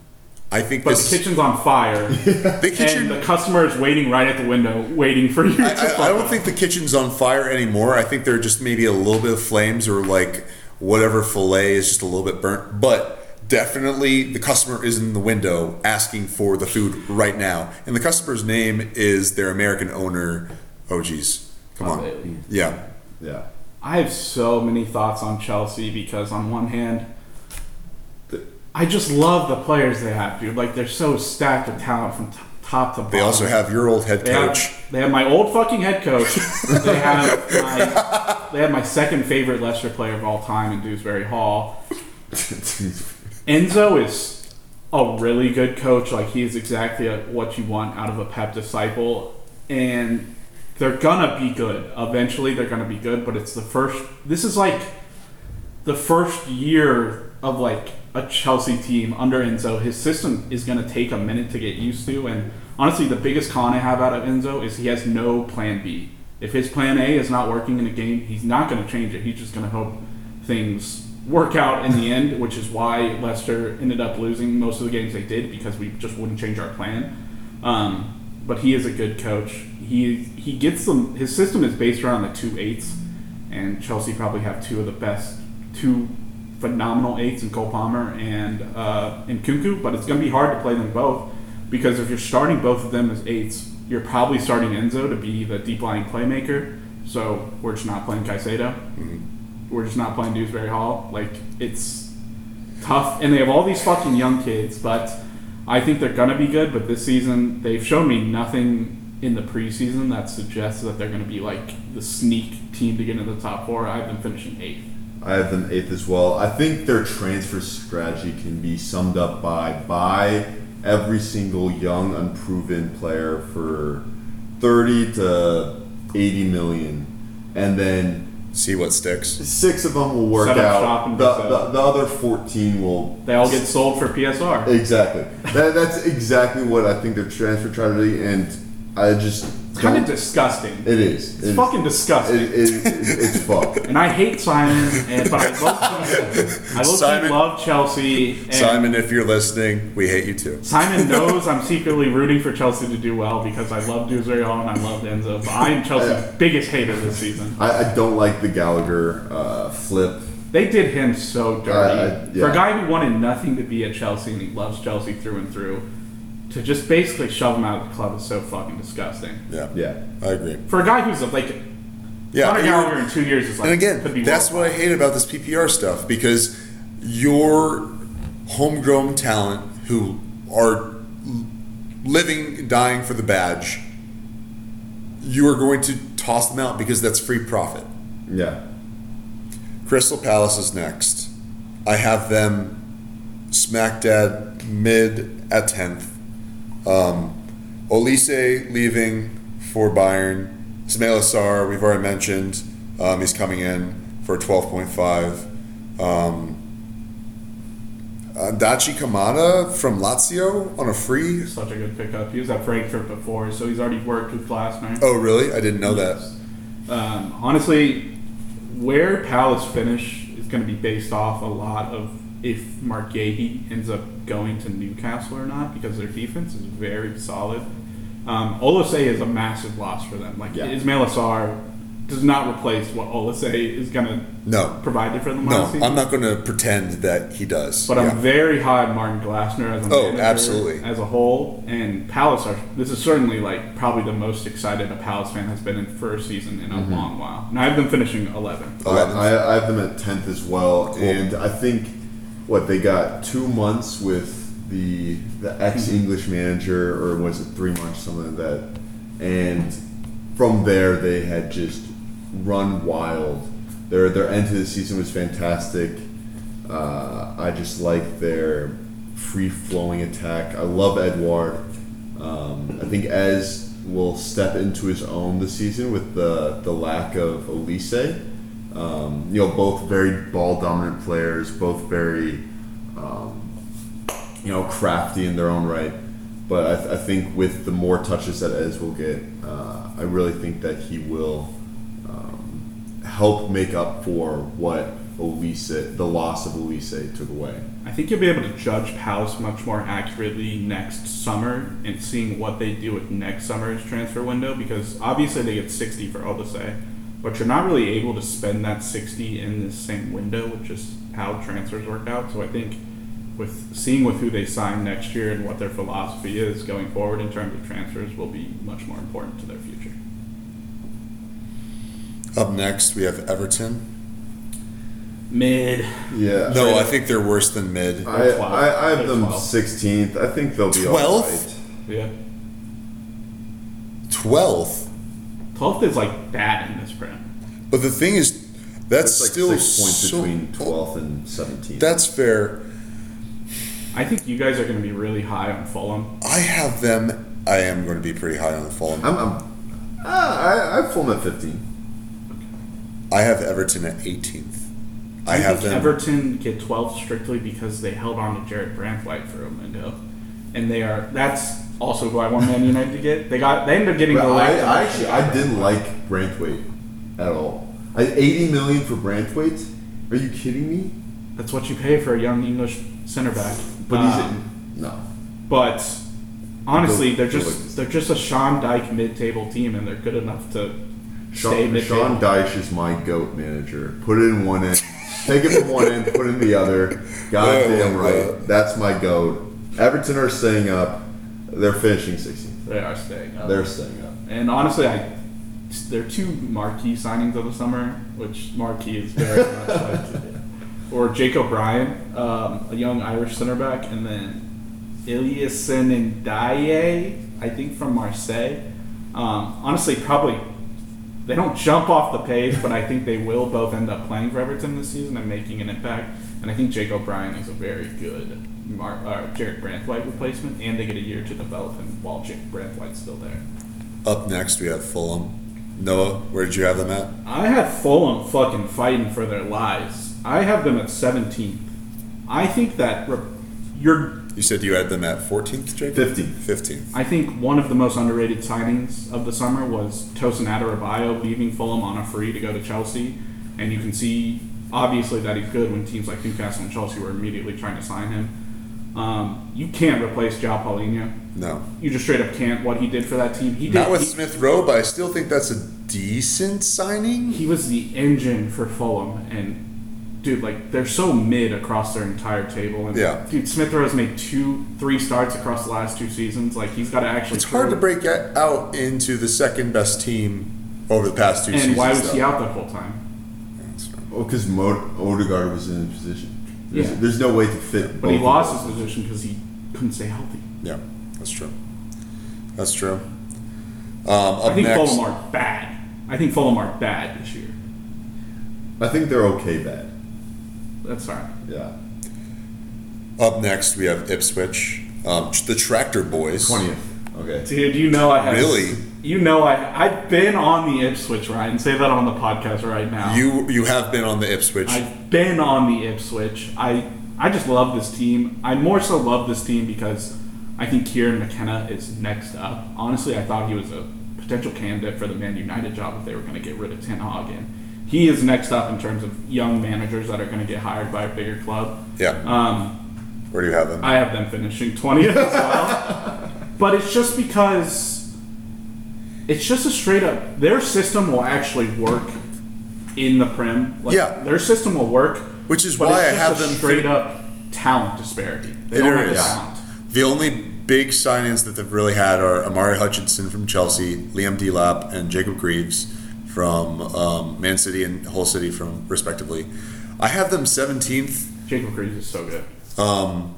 I think But this the kitchen's on fire, the kitchen. and the customer is waiting right at the window, waiting for you to I, fuck I, I don't up. think the kitchen's on fire anymore. I think there are just maybe a little bit of flames or like whatever fillet is just a little bit burnt. But definitely the customer is in the window asking for the food right now. And the customer's name is their American owner. Oh, geez. Come Todd on. Bailey. Yeah. Yeah. I have so many thoughts on Chelsea because on one hand, the- I just love the players they have, dude. Like, they're so stacked with talent from t- top to bottom. They also have your old head They coach. have, they have my old fucking head coach. they have my they have my second favorite Leicester player of all time in Dewsbury Hall. Enzo is a really good coach. Like, he is exactly what you want out of a Pep disciple, and they're gonna be good. Eventually, they're gonna be good. But it's the first. This is like the first year of like a Chelsea team under Enzo. His system is gonna take a minute to get used to, and honestly, the biggest con I have out of Enzo is he has no plan B. If his plan A is not working in a game, he's not going to change it. He's just going to hope things work out in the end, which is why Leicester ended up losing most of the games they did, because we just wouldn't change our plan. Um, but he is a good coach. He he gets them. His system is based around the two eights, and Chelsea probably have two of the best, two phenomenal eights in Cole Palmer and uh, in Kunku. But it's going to be hard to play them both. Because if you're starting both of them as eights, you're probably starting Enzo to be the deep-lying playmaker. So we're just not playing Caicedo. Mm-hmm. We're just not playing Dewsbury Hall. Like, it's tough. And they have all these fucking young kids. But I think they're gonna be good, but this season they've shown me nothing in the preseason that suggests that they're gonna be like the sneak team to get into the top four. I have them finishing eighth. I have them eighth as well. I think their transfer strategy can be summed up by buy every single young, unproven player for thirty to eighty million, and then See what sticks. six of them will work Set up shop out. and The, get the, set. the other fourteen will. They all get sold for P S R. Exactly. That, that's exactly what I think their transfer strategy, and I just Kind of don't- disgusting. It is. It's It- fucking disgusting. It, it, it, it's fucked. And I hate Simon, and, but I love I low-key Simon- love Chelsea. And Simon, if you're listening, we hate you too. Simon knows I'm secretly rooting for Chelsea to do well because I love Duzurion and I love Enzo. But I am Chelsea's biggest hater this season. I, I don't like the Gallagher uh, flip. They did him so dirty. Uh, For yeah. a guy who wanted nothing to be at Chelsea and he loves Chelsea through and through, to just basically shove him out of the club is so fucking disgusting. Yeah, Yeah. I agree. For a guy who's like Yeah, Conor and you're- Gallagher in two years is like and again, could be that's world what I hate about this P P R stuff, because your homegrown talent who are living, dying for the badge, you are going to toss them out because that's free profit. Yeah. Crystal Palace is next. I have them smack dab mid at tenth. Um, Olise leaving for Bayern. Ismail Assar, we've already mentioned. Um, he's coming in for twelve point five. Um, uh, Dachi Kamada from Lazio on a free. Such a good pickup. He was at Frankfurt before, so he's already worked with Glasner. Oh, really? I didn't know that. Um, honestly, where Palace finish is going to be based off a lot of if Mark Yehi ends up going to Newcastle or not, because their defense is very solid. Um, Olise is a massive loss for them. Like Yeah. Ismail Assar does not replace what Olise is going to No. provide for them No, last season. I'm not going to pretend that he does. But Yeah. I'm very high on Martin Glasner as a Oh, manager, absolutely. as a whole, and Palace are. This is certainly like probably the most excited a Palace fan has been in for a season in a Mm-hmm. long while. And I have them finishing eleventh. I, I, I have them at tenth as well, Cool. and I think what they got two months with the the ex English manager, or was it three months, something like that, and from there they had just run wild. Their their end to the season was fantastic. Uh, I just like their free flowing attack. I love Edouard. Um, I think Ez will step into his own this season with the the lack of Olise. Um, you know, both very ball dominant players, both very, um, you know, crafty in their own right. But I, th- I think with the more touches that Ez will get, uh, I really think that he will um, help make up for what Olise, the loss of Olise, took away. I think you'll be able to judge Palace much more accurately next summer and seeing what they do with next summer's transfer window, because obviously they get sixty for Olise, but you're not really able to spend that sixty in the same window, which is how transfers work out. So I think with seeing with who they sign next year and what their philosophy is going forward in terms of transfers will be much more important to their future. Up next, we have Everton. Mid. Yeah. No, I think they're worse than mid. I, twelve. I, I have They're them twelve. sixteenth. I think they'll be twelfth? all right. Yeah. twelfth. twelfth is like bad in this print. But the thing is, that's It's like still six points so, between twelfth and seventeenth. That's fair. I think you guys are going to be really high on Fulham. I have them. I am going to be pretty high on the Fulham. I'm, I'm ah, I, I have Fulham at fifteen. I have Everton at eighteenth. I, I have think them. Everton get twelfth strictly because they held on to Jared Brandtwhite for a window, and they are. That's also who I want Man United to get. They got. They ended up getting. But the I, late- I actually I didn't like Branthwaite at all. I, eighty million for Branthwaite? Are you kidding me? That's what you pay for a young English center back. But Um, he's no. But honestly, they're Go- go just they're just a Sean Dyche mid-table team, and they're good enough to stay Sean, mid-table. Sean Dyche is my goat manager. Put it in one end, take it from one end, put it in the other. Goddamn Oh, right. God. That's my goat. Everton are staying up. They're finishing sixteenth. They are staying up. They're staying up. And honestly, I there are two marquee signings of the summer, which marquee is very much like, or Jake O'Brien, um, a young Irish center back, and then Iliason and Daye, I think from Marseille. Um, honestly, probably they don't jump off the page, but I think they will both end up playing for Everton this season and making an impact. And I think Jake O'Brien is a very good Mar- uh, Jarek Branthwaite replacement, and they get a year to develop him while Jake Branthwaite's still there. Up next, we have Fulham. Noah, where did you have them at? I had Fulham fucking fighting for their lives. I have them at seventeenth. I think that re- you're. You said you had them at fourteenth, Jake? fifteenth. fifteenth. I think one of the most underrated signings of the summer was Tosin Adarabioyo leaving Fulham on a free to go to Chelsea, and you can see obviously that he's good when teams like Newcastle and Chelsea were immediately trying to sign him. Um, you can't replace João Paulinho. No. You just straight up can't. What he did for that team, he did. Not with he, Smith Rowe, but I still think that's a decent signing. he was the engine for Fulham, and dude, like they're so mid across their entire table. And Yeah. dude, Smith Rowe's made two, three starts across the last two seasons. Like he's got to actually. It's hard to prove- break out into the second best team over the past two And seasons. why was he though. out that whole time? Well, because Mo- Odegaard was in a position. There's, Yeah. there's no way to fit. But both he of lost those. his position because he couldn't stay healthy. Yeah, that's true. That's true. Um, up I think next, Fulham are bad. I think Fulham are bad this year. I think they're okay bad. That's fine. Yeah. up next we have Ipswich, um, the Tractor Boys. twentieth. Okay. Dude, you know I have. Really? You know I. I've been on the Ipswich, Ryan. Say that on the podcast right now. You you have been on the Ipswich. I've been on the Ipswich. I I just love this team. I more so love this team because I think Kieran McKenna is next up. Honestly, I thought he was a potential candidate for the Man United job if they were going to get rid of Ten Hag. And he is next up in terms of young managers that are going to get hired by a bigger club. yeah. Um, Where do you have them? I have them finishing twentieth as well. But it's just because it's just a straight up their system will actually work in the Prem. Like, Yeah. their system will work. Which is but why it's I just have a them straight fin- up talent disparity. They There don't have is. talent. The only big signings that they've really had are Amari Hutchinson from Chelsea, Liam Delap, and Jacob Greaves from um, Man City and Hull City, from respectively. I have them seventeenth. Jacob Greaves is so good. Um,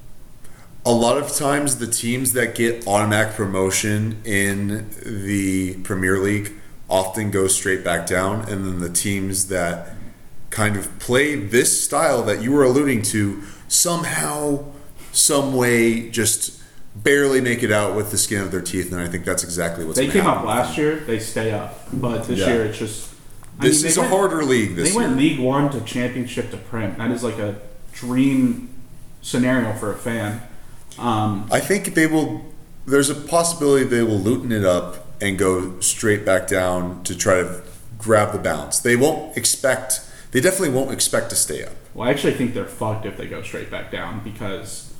a lot of times, the teams that get automatic promotion in the Premier League often go straight back down, and then the teams that kind of play this style that you were alluding to somehow, some way, just barely make it out with the skin of their teeth. And I think that's exactly what's They gonna came up happen. last year. They stay up, but this Yeah. year it's just. I This mean, is they a went- harder league this They went year. League One to Championship to Prem. That is like a dream scenario for a fan. Um, I think they will. There's a possibility they will looten it up and go straight back down to try to grab the bounce. They won't expect. They definitely won't expect to stay up. Well, I actually think they're fucked if they go straight back down because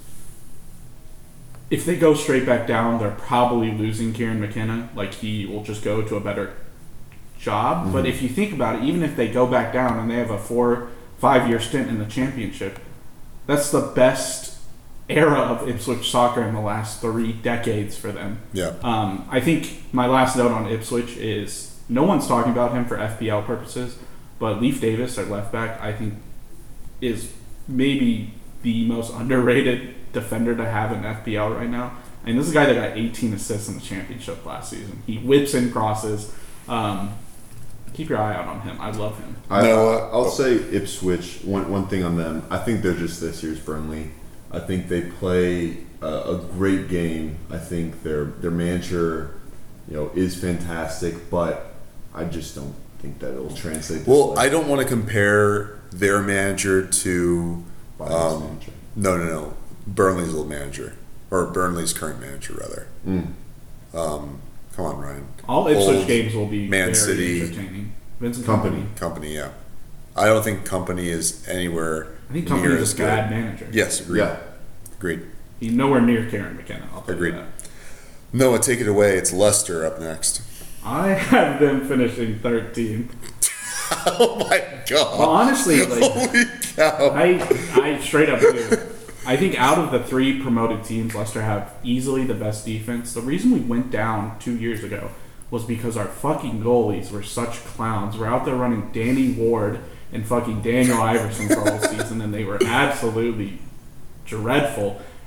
if they go straight back down, they're probably losing Kieran McKenna. Like, he will just go to a better job. Mm-hmm. But if you think about it, even if they go back down and they have a four, five year stint in the championship, that's the best era of Ipswich soccer in the last three decades for them. Yeah. Um, I think my last note on Ipswich is no one's talking about him for F P L purposes, but Leif Davis at left back, I think, is maybe the most underrated defender to have in F P L right now. And this is a guy that got eighteen assists in the championship last season. He whips in crosses. Um, keep your eye out on him. I love him. I, No, uh, I'll say Ipswich. One one thing on them. I think they're just this year's Burnley. I think they play a, a great game. I think their their manager, you know, is fantastic, but I just don't think that it'll translate. This Well, way. I don't want to compare their manager to. Bayern's Um, manager. no, no, no. Burnley's old manager, or Burnley's current manager, rather. Mm. Um, come on, Ryan. All Ipswich Old games will be Man very City entertaining. Vincent Company. Company. Company, yeah. I don't think Company is anywhere I think near Company's as a good. bad manager. Yes, agreed. Yeah. Agreed. He's nowhere near Kieran McKenna. I'll tell Agreed. you that. Noah, take it away. It's Leicester up next. I have them finishing thirteenth. Oh my god! Well, honestly, like Holy cow! I, I straight up do. I think out of the three promoted teams, Leicester have easily the best defense. The reason we went down two years ago was because our fucking goalies were such clowns. We're out there running Danny Ward and fucking Daniel Iverson for all season, and they were absolutely dreadful.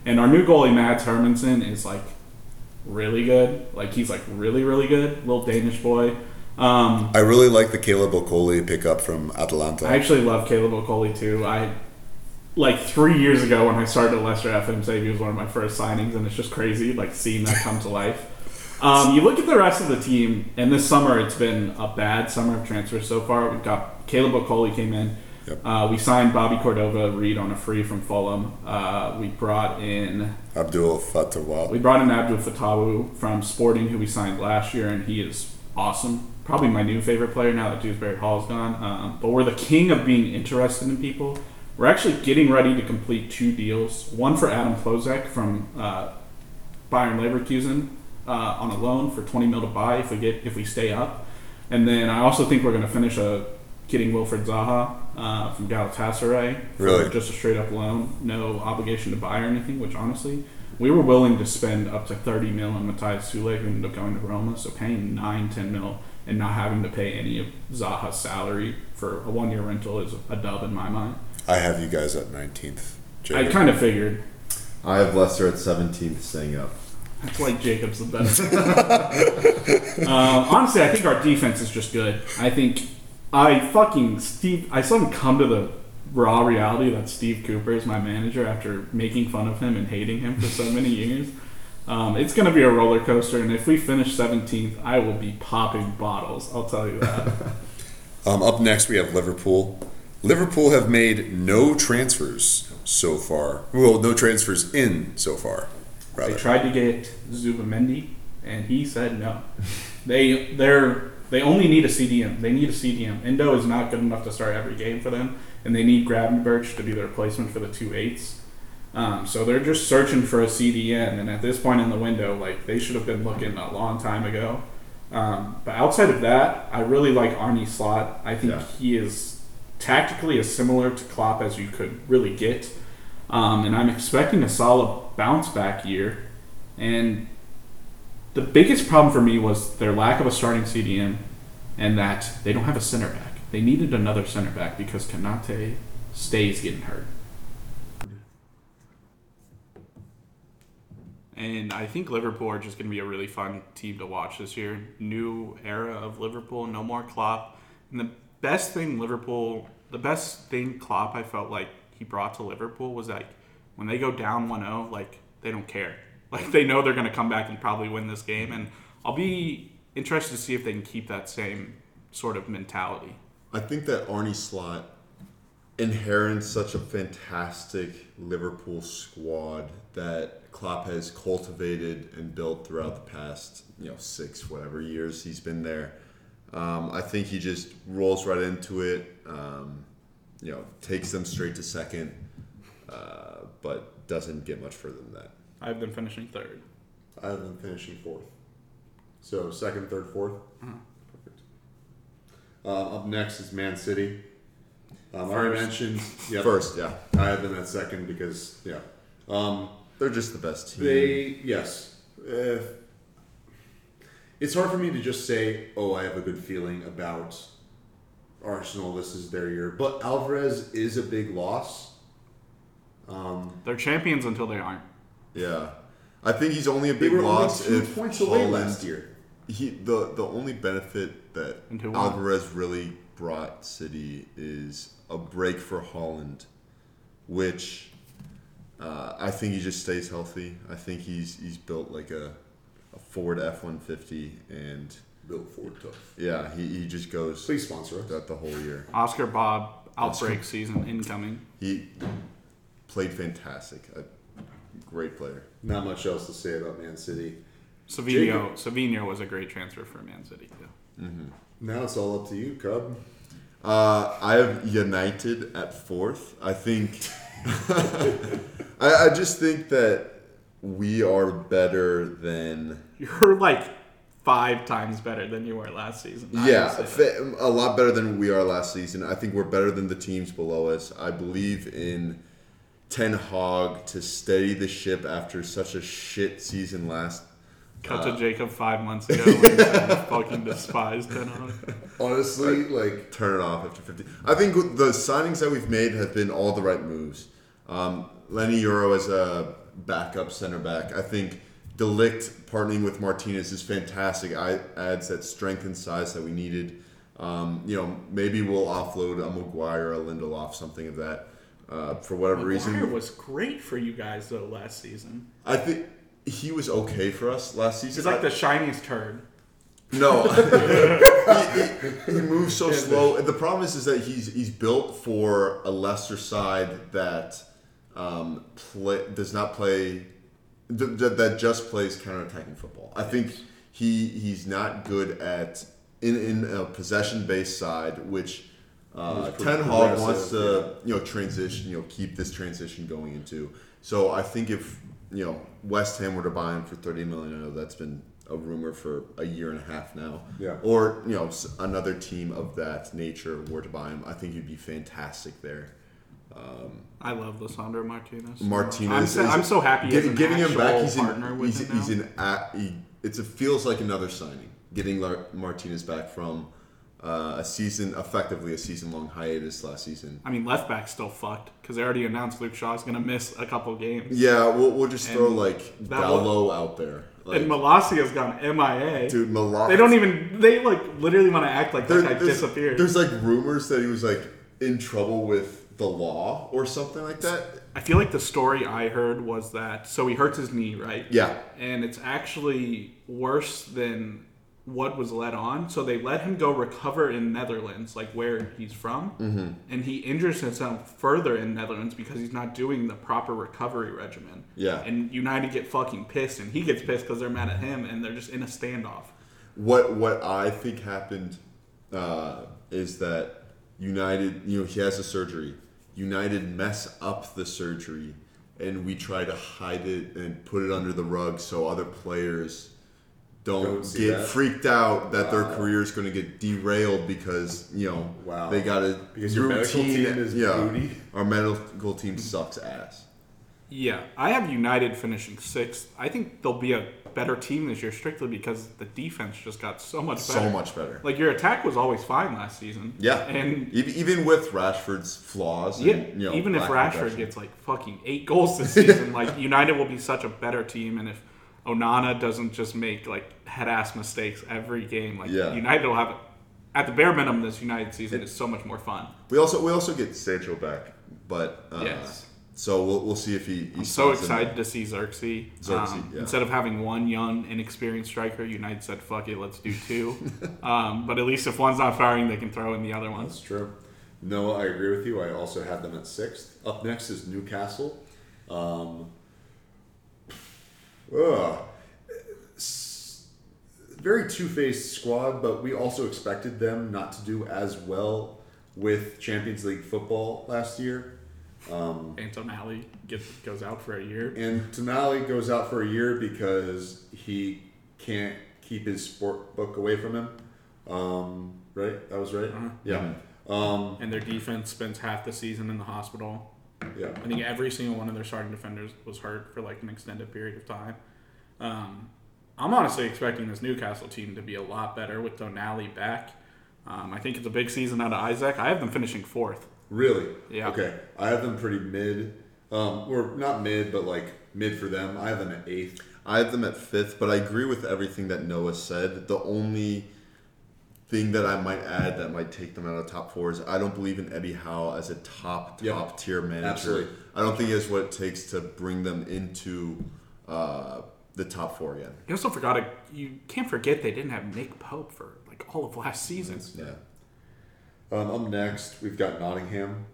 And our new goalie, Mads Hermansen, is like really good. Like he's like really, really good. Little Danish boy. Um, I really like the Caleb Okoli pickup from Atalanta. I actually love Caleb Okoli too. I like three years ago when I started at Leicester F M C, he was one of my first signings, and it's just crazy like seeing that come to life. Um, you look at the rest of the team, and this summer it's been a bad summer of transfers so far. We've got Caleb Okoli came in. Yep. Uh, we signed Bobby Cordova Reed on a free from Fulham. Uh, we brought in Abdul Fattah. we brought in Abdul Fattawu from Sporting, who we signed last year, and he is awesome. Probably my new favorite player now that Dewsbury Hall's gone. Um, but we're the king of being interested in people. We're actually getting ready to complete two deals. One for Adam Plozek from uh, Bayern Leverkusen uh, on a loan for twenty mil to buy if we get if we stay up. And then I also think we're going to finish a getting Wilfred Zaha uh, from Galatasaray for Really? just a straight up loan, no obligation to buy or anything. Which honestly, we were willing to spend up to thirty mil on Matthias Sule, who ended up going to Roma. So paying nine, ten mil and not having to pay any of Zaha's salary for a one year rental is a dub in my mind. I have you guys at nineteenth. I kind of figured. I have Leicester at seventeenth, staying up. That's why Jacob's the best. uh, honestly, I think our defense is just good. I think I fucking Steve. I saw him come to the raw reality that Steve Cooper is my manager after making fun of him and hating him for so many years. Um, it's going to be a roller coaster, and if we finish seventeenth, I will be popping bottles. I'll tell you that. Um, up next, we have Liverpool. Liverpool have made no transfers so far. Well, no transfers in so far. Rather. They tried to get Zubamendi, and he said no. They they're they only need a C D M. They need a C D M. Endo is not good enough to start every game for them, and they need Gravenberch to be the replacement for the two eights. Um, so they're just searching for a C D M, and at this point in the window, like they should have been looking a long time ago. Um, but outside of that, I really like Arne Slot. I think Yeah. he is tactically as similar to Klopp as you could really get. Um, and I'm expecting a solid bounce back year. And the biggest problem for me was their lack of a starting C D M and that they don't have a center back. They needed another center back because Kanate stays getting hurt. And I think Liverpool are just going to be a really fun team to watch this year. New era of Liverpool, no more Klopp. And the best thing Liverpool, the best thing Klopp I felt like he brought to Liverpool was like when they go down one oh, like they don't care. Like they know they're going to come back and probably win this game. And I'll be interested to see if they can keep that same sort of mentality. I think that Arne Slot inherits such a fantastic Liverpool squad that Klopp has cultivated and built throughout the past, you know, six whatever years he's been there. Um, I think he just rolls right into it. Um, you know, takes them straight to second, uh, but doesn't get much further than that. I've been finishing third. I have them finishing fourth. So second, third, fourth. Uh-huh. Perfect. Uh, up next is Man City. Um, I First. mentioned yep, First, yeah. I have them at second because yeah, um, They're just the best team. they yes. Uh, it's hard for me to just say, oh, I have a good feeling about Arsenal. This is their year, but Alvarez is a big loss. Um, They're champions until they aren't. Yeah. I think he's only a they big were loss only two if points away Haaland- last year. He the the only benefit that Into what? Alvarez really brought City is a break for Holland, which uh, I think he just stays healthy. I think he's he's built like a, a Ford F one fifty, and Built Ford tough. yeah, he, he just goes Please sponsor us. throughout the whole year. Oscar Bob outbreak season incoming. He played fantastic. A great player. Not much else to say about Man City. Savinho, Savinho was a great transfer for Man City too. Now it's all up to you, Cub. Uh, I have United at fourth. I think. I, I just think that we are better than. You're like five times better than you were last season. I Yeah, would say that. fa- a lot better than we are last season. I think we're better than the teams below us. I believe in Ten Hag to steady the ship after such a shit season last. Cut uh, to Jacob five months ago when he said he fucking despised Ten Hag. Honestly, like Turn it off after fifty. I think the signings that we've made have been all the right moves. Um, Lenny Euro as a backup center back. I think Delict partnering with Martinez is fantastic. I adds that strength and size that we needed. Um, you know, maybe we'll offload a Maguire, a Lindelof, something of that. Uh, for whatever Maguire reason, was great for you guys though last season. I think he was okay for us last season. He's like I, the shiniest turd. No, he, he, he moves so slow. The problem is, is that he's he's built for a Leicester side that um, play, does not play th- th- that just plays counterattacking football. I think he he's not good at in in a possession based side, which uh, He's Ten Hag progressive, wants to you know transition you know keep this transition going into. So I think if you know West Ham were to buy him for thirty million, I know that's been a rumor for a year and a half now. Yeah. Or, you know, another team of that nature were to buy him, I think he'd be fantastic there. Um, I love Lisandro Martinez. Martinez. I'm so, is- I'm so happy gi- as an giving him back. He's partner in. with He's, him he's now. in. A, he, it's a feels like another signing. Getting Lar- Martinez back from uh, a season, effectively a season long hiatus last season. I mean, left back's still fucked because they already announced Luke Shaw's going to miss a couple games. Yeah, we'll, we'll just And throw like that Gallo out there. Like, And Malacia's gone M I A. dude, Malak. They don't even. They like literally want to act like There- that guy there's, disappeared. There's like rumors that he was like in trouble with the law or something like that. I feel like the story I heard was that so he hurts his knee, right? Yeah. And it's actually worse than what was let on. So they let him go recover in Netherlands, like where he's from, mm-hmm. and he injures himself further in Netherlands because he's not doing the proper recovery regimen. Yeah. And United get fucking pissed, and he gets pissed because they're mad at him, and they're just in a standoff. What what I think happened uh, is that United, you know, he has a surgery. United mess up the surgery, and we try to hide it and put it under the rug so other players don't, Don't see get that. freaked out that their Wow. career is going to get derailed because you know Wow. they got a Because your medical routine. team is yeah, booty? our medical team sucks ass. Yeah, I have United finishing sixth. I think they'll be a better team this year strictly because the defense just got so much better. So much better. Like your attack was always fine last season. Yeah, and even, even with Rashford's flaws. yeah, and, you know, even if lack of Rashford protection. gets like fucking eight goals this season, like United will be such a better team. And if Onana doesn't just make like head ass mistakes every game, like Yeah. United will have at the bare minimum this United season is so much more fun. We also we also get Sancho back, but uh, Yes. So we'll we'll see if he. he I'm so slots in excited there. to see Xerxes. Xerxes, Um, yeah. Instead of having one young, inexperienced striker, United said, fuck it, let's do two. um, but at least if one's not firing, they can throw in the other That's ones. true. No, I agree with you. I also had them at sixth. Up next is Newcastle. Um, ugh. S- Very two-faced squad, but we also expected them not to do as well with Champions League football last year. Um, Antonelli gets, goes out for a year. and Tonali goes out for a year because he can't keep his sport book away from him. Um, right? That was right? Uh-huh. Yeah. Um, And their defense spends half the season in the hospital. yeah. I think every single one of their starting defenders was hurt for like an extended period of time. Um, I'm honestly expecting this Newcastle team to be a lot better with Tonali back. Um, I think it's a big season out of Isaac. I have them finishing fourth. Really? Yeah. Okay. I have them pretty mid. Um, or not mid, but like mid for them. I have them at eighth. I have them at fifth, but I agree with everything that Noah said. The only thing that I might add that might take them out of top four is I don't believe in Eddie Howe as a top Yep. top tier manager. Absolutely. I don't think he has what it takes to bring them into uh, the top four again. You also forgot, to, you can't forget they didn't have Nick Pope for like all of last season. Yeah. Um, up next, we've got Nottingham.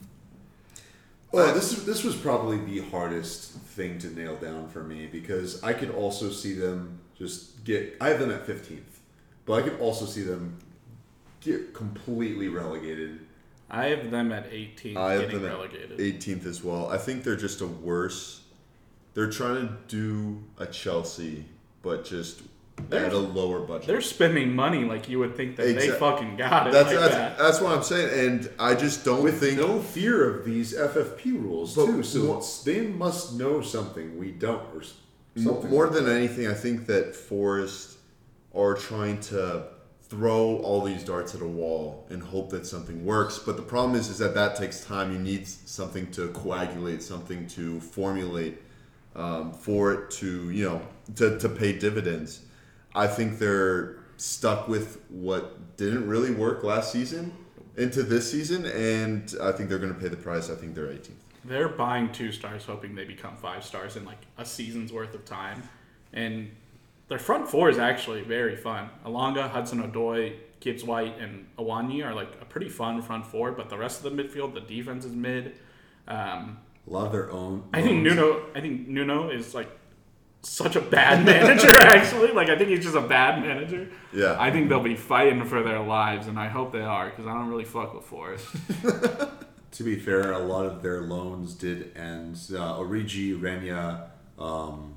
Oh, this is, this was probably the hardest thing to nail down for me because I could also see them just get. I have them at fifteenth, but I could also see them get completely relegated. I have them at eighteen, I have getting them relegated. at eighteenth as well. I think they're just a worse. They're trying to do a Chelsea, but just They're- at a lower budget. They're spending money like you would think that they Exact- fucking got it That's like that's, that. that's what I'm saying, and I just don't With think. no fear of these F F P rules But too, so more- it's- they must know something we don't, or s- M- something More like than that. anything, I think that Forest are trying to throw all these darts at a wall and hope that something works. But the problem is, is that that takes time. You need something to coagulate, something to formulate um, for it to you know to, to pay dividends. I think they're stuck with what didn't really work last season into this season, and I think they're going to pay the price. I think they're eighteenth. They're buying two stars, hoping they become five stars in like a season's worth of time. And their front four is actually very fun. Alonga, Hudson-Odoi, Gibbs White, and Awani are like a pretty fun front four, but the rest of the midfield, the defense is mid. Um, A lot of their own. I think loans. Nuno. I think Nuno is like such a bad manager. Actually, like I think he's just a bad manager. Yeah. I think they'll be fighting for their lives, and I hope they are because I don't really fuck with Forest. To be fair, a lot of their loans did end. Uh, Origi, Renia, um,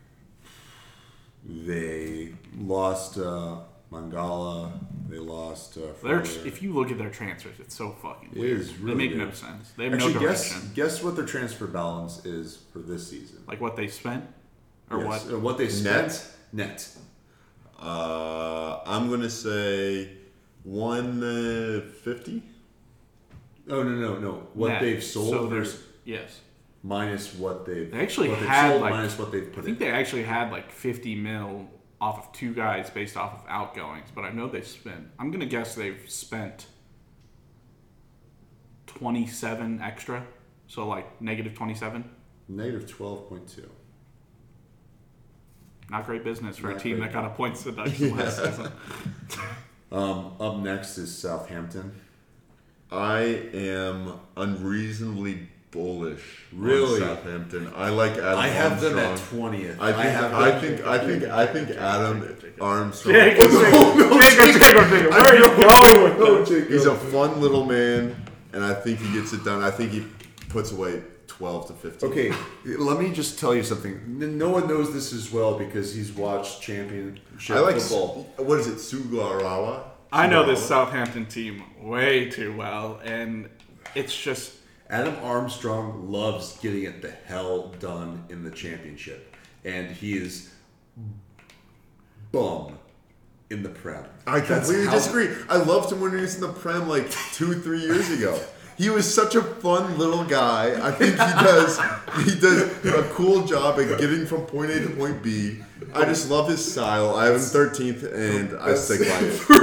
they lost uh, Mangala. They lost. Uh, They're, Freuler. if you look at their transfers, it's so fucking It weird. is really they make weird. no sense. They have Actually, no guess direction. guess what their transfer balance is for this season. Like what they spent, or Yes, what? uh, what they spent Net? net. Uh, I'm going to say one fifty. Oh no no no! What Net. they've sold So versus there's yes. minus what they've They actually what they've had, sold like- minus what they've I put think in. they actually had like fifty mil off of two guys based off of outgoings, but I know they spent. I'm gonna guess they've spent twenty-seven extra, so like negative twenty-seven. Negative twelve point two. Not great business for a Not team great. that got a points deduction last season. Um, up next is Southampton. I am unreasonably bullish Really? on Southampton. I like Adam I have them at Armstrong. twentieth. I think have I them- think I think I think Adam Armstrong. Jacob, Jacob, Jacob, Jacob, Jacob, where are you going with No, this? Jacob. He's a fun little man, and I think he gets it done. I think he puts away twelve to fifteen. Okay, let me just tell you something. N- No one knows this as well because he's watched championship I like football. what is it, Sugarawa? I know this Sugarawa? Southampton team way too well, and it's just Adam Armstrong loves getting it the hell done in the championship, and he is bum in the Prem. I That's completely how- disagree. I loved him when he was in the Prem like two, three years ago. He was such a fun little guy. I think he does he does a cool job at getting from point A to point B. I just love his style. I have him thirteenth, and I stick by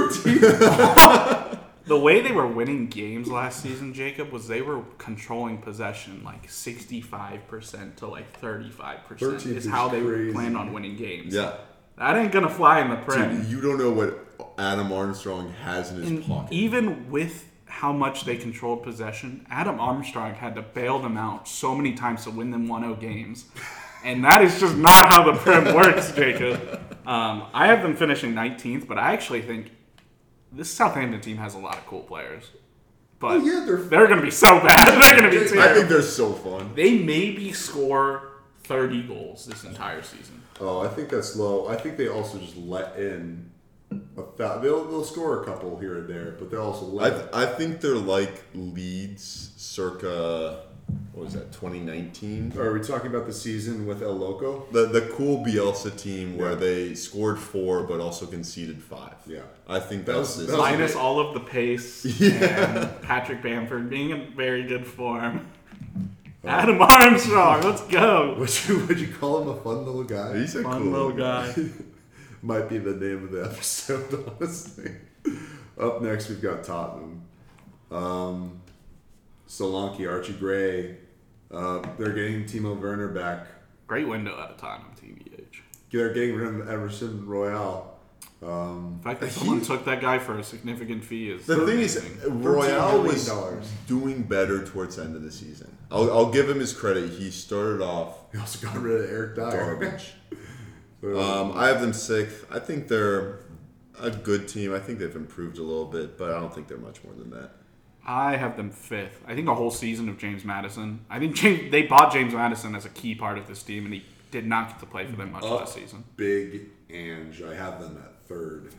it. the way they were winning games last season, Jacob, was they were controlling possession like sixty-five percent to like thirty-five percent thirteenth is is how they crazy. planned on winning games. Yeah. That ain't going to fly in the Prem. Dude, you don't know what Adam Armstrong has in his And pocket. even with how much they controlled possession, Adam Armstrong had to bail them out so many times to win them one oh games. And that is just not how the Prem works, Jacob. Um, I have them finishing nineteenth, but I actually think this Southampton team has a lot of cool players. But Oh, yeah, they're- they're going to be so bad. They're going to be I terrible. think they're so fun. They maybe score thirty goals this entire season. Oh, I think that's low. I think they also just let in a thou- they'll they'll score a couple here and there, but they'll also I, let. th- I think they're like Leeds circa, what was that, twenty nineteen? Are we talking about the season with El Loco? The the cool Bielsa team where Yeah. they scored four but also conceded five. Yeah. I think That that's was- this. that was- Minus all of the pace and Patrick Bamford being in very good form. Adam Armstrong, let's go. Would you would you call him a fun little guy? He's a Fun cool little guy. Might be the name of the episode, honestly. Up next, we've got Tottenham. Um, Solanke, Archie Gray. Uh, they're getting Timo Werner back. Great window out of Tottenham, T B H. They're getting rid of Emerson Royale. The fact that someone took that guy for a significant fee is The thing is, amazing. Royale was thirteen million dollars. doing better towards the end of the season. I'll, I'll give him his credit. He started off They also got rid of Eric Dyer. garbage. Um, I have them sixth. I think they're a good team. I think they've improved a little bit, but I don't think they're much more than that. I have them fifth. I think a whole season of James Madison. I think James, they bought James Madison as a key part of this team, and he did not get to play for them much Up last season. Big Ange. I have them at third.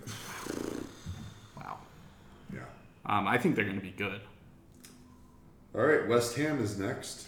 Wow. Yeah. Um, I think they're going to be good. All right, West Ham is next.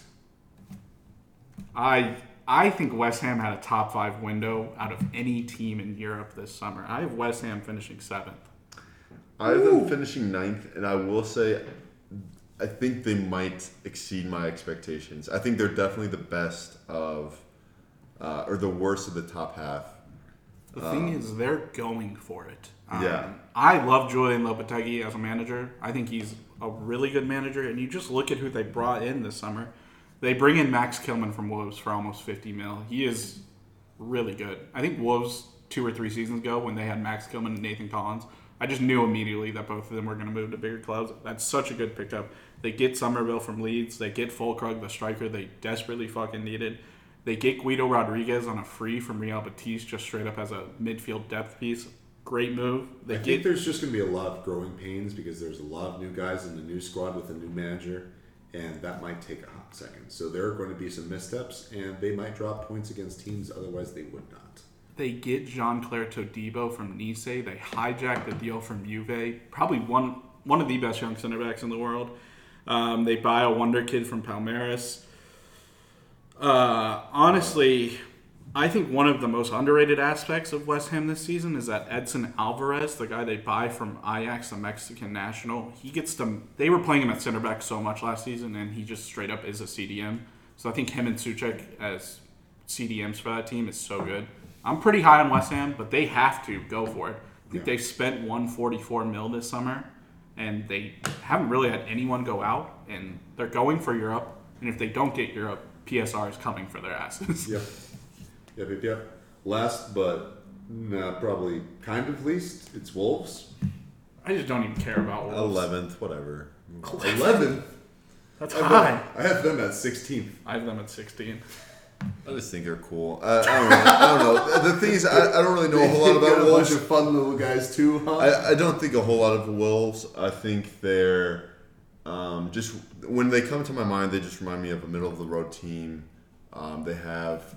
I I think West Ham had a top five window out of any team in Europe this summer. I have West Ham finishing seventh. I have them finishing ninth, and I will say, I think they might exceed my expectations. I think they're definitely the best of uh, or the worst of the top half. The thing is, they're going for it. Um, Yeah. I love Julian Lopetegui as a manager. I think he's a really good manager. And you just look at who they brought in this summer. They bring in Max Kilman from Wolves for almost fifty mil. He is really good. I think Wolves two or three seasons ago when they had Max Kilman and Nathan Collins, I just knew immediately that both of them were going to move to bigger clubs. That's such a good pickup. They get Somerville from Leeds. They get Fulkrug, the striker they desperately fucking needed. They get Guido Rodriguez on a free from Real Betis just straight up as a midfield depth piece. Great move. They I get think there's just going to be a lot of growing pains because there's a lot of new guys in the new squad with a new manager, and that might take a hot second. So there are going to be some missteps, and they might drop points against teams otherwise they would not. They get Jean-Claire Todibo from Nice. They hijack the deal from Juve. Probably one one of the best young center backs in the world. Um, they buy a wonder kid from Palmeiras. Uh, honestly, I think one of the most underrated aspects of West Ham this season is that Edson Alvarez, the guy they buy from Ajax, the Mexican national, he gets them. They were playing him at center back so much last season, and he just straight up is a C D M. So I think him and Souček as C D Ms for that team is so good. I'm pretty high on West Ham, but they have to go for it. I think Yeah. they've spent one hundred forty-four mil this summer, and they haven't really had anyone go out, and they're going for Europe. And if they don't get Europe, P S R is coming for their asses. Yep. Yep, yep, yep. Last but nah, probably kind of least, it's Wolves. I just don't even care about Wolves. eleventh, whatever. eleventh. That's I have, high. them, I have them at sixteenth. I have them at sixteen. I just think they're cool. I, I don't know. I don't know. The thing is, I, I don't really know a whole lot They've got about a Wolves. bunch of fun little guys too, huh? I, I don't think a whole lot of Wolves. I think they're um, just when they come to my mind, they just remind me of a middle of the road team. Um, they have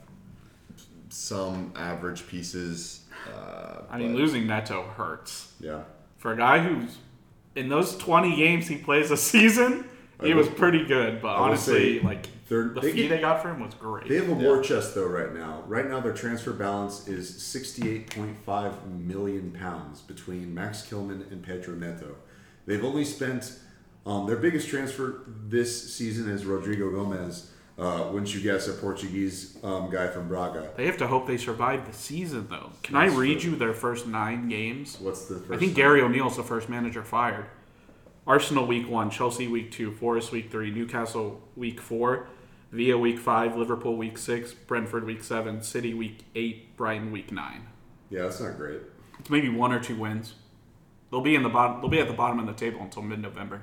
some average pieces. Uh, I mean, but- losing Neto hurts. yeah. For a guy who's in those twenty games he plays a season, he I was will- pretty good. But I will honestly, say like they're- the they fee get- they got for him was great. They have a Yeah. war chest though right now. Right now their transfer balance is sixty-eight point five million pounds between Max Kilman and Pedro Neto. They've only spent um, their biggest transfer this season is Rodrigo Gomez. Uh, wouldn't you guess, a Portuguese um, guy from Braga? They have to hope they survive the season, though. Can That's I read true. you their first nine games? What's the first? I think one? Gary O'Neill's the first manager fired. Arsenal week one, Chelsea week two, Forest week three, Newcastle week four, Villa week five, Liverpool week six, Brentford week seven, City week eight, Brighton week nine. Yeah, that's not great. It's maybe one or two wins. They'll be in the bottom. They'll be at the bottom of the table until mid-November.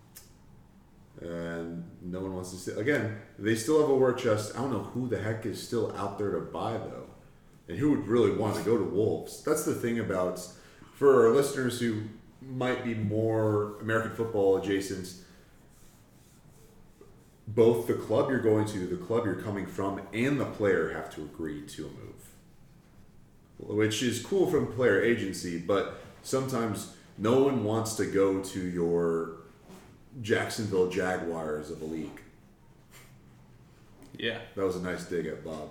And no one wants to see. Again, they still have a war chest. I don't know who the heck is still out there to buy though, and who would really want to go to Wolves. That's the thing about for our listeners who might be more American football adjacent. Both the club you're going to, the club you're coming from, and the player have to agree to a move, which is cool from player agency. But sometimes no one wants to go to your Jacksonville Jaguars of a league. Yeah. That was a nice dig at Bob.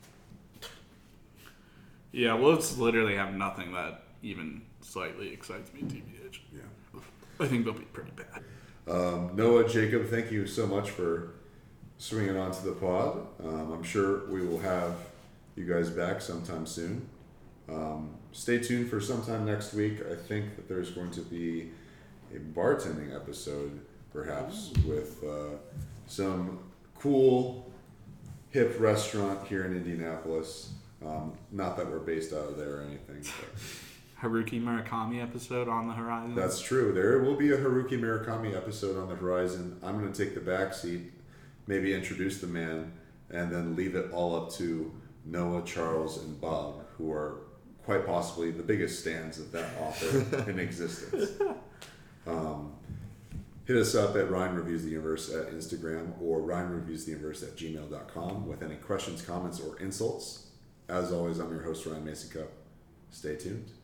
Yeah, Wolves literally have nothing that even slightly excites me, T B H. Yeah. I think they'll be pretty bad. Um, Noah, Jacob, thank you so much for swinging onto the pod. Um, I'm sure we will have you guys back sometime soon. Um, stay tuned for sometime next week. I think that there's going to be a bartending episode, perhaps, with uh, some cool, hip restaurant here in Indianapolis. Um, not that we're based out of there or anything. But Haruki Murakami episode on the horizon. that's true. There will be a Haruki Murakami episode on the horizon. I'm going to take the back seat, maybe introduce the man, and then leave it all up to Noah, Charles, and Bob, who are quite possibly the biggest stands of that author in existence. Um, hit us up at Ryan Reviews the Universe at Instagram or Ryan Reviews the Universe at gmail dot com with any questions, comments, or insults. As always, I'm your host, Ryan Mason Cup. Stay tuned.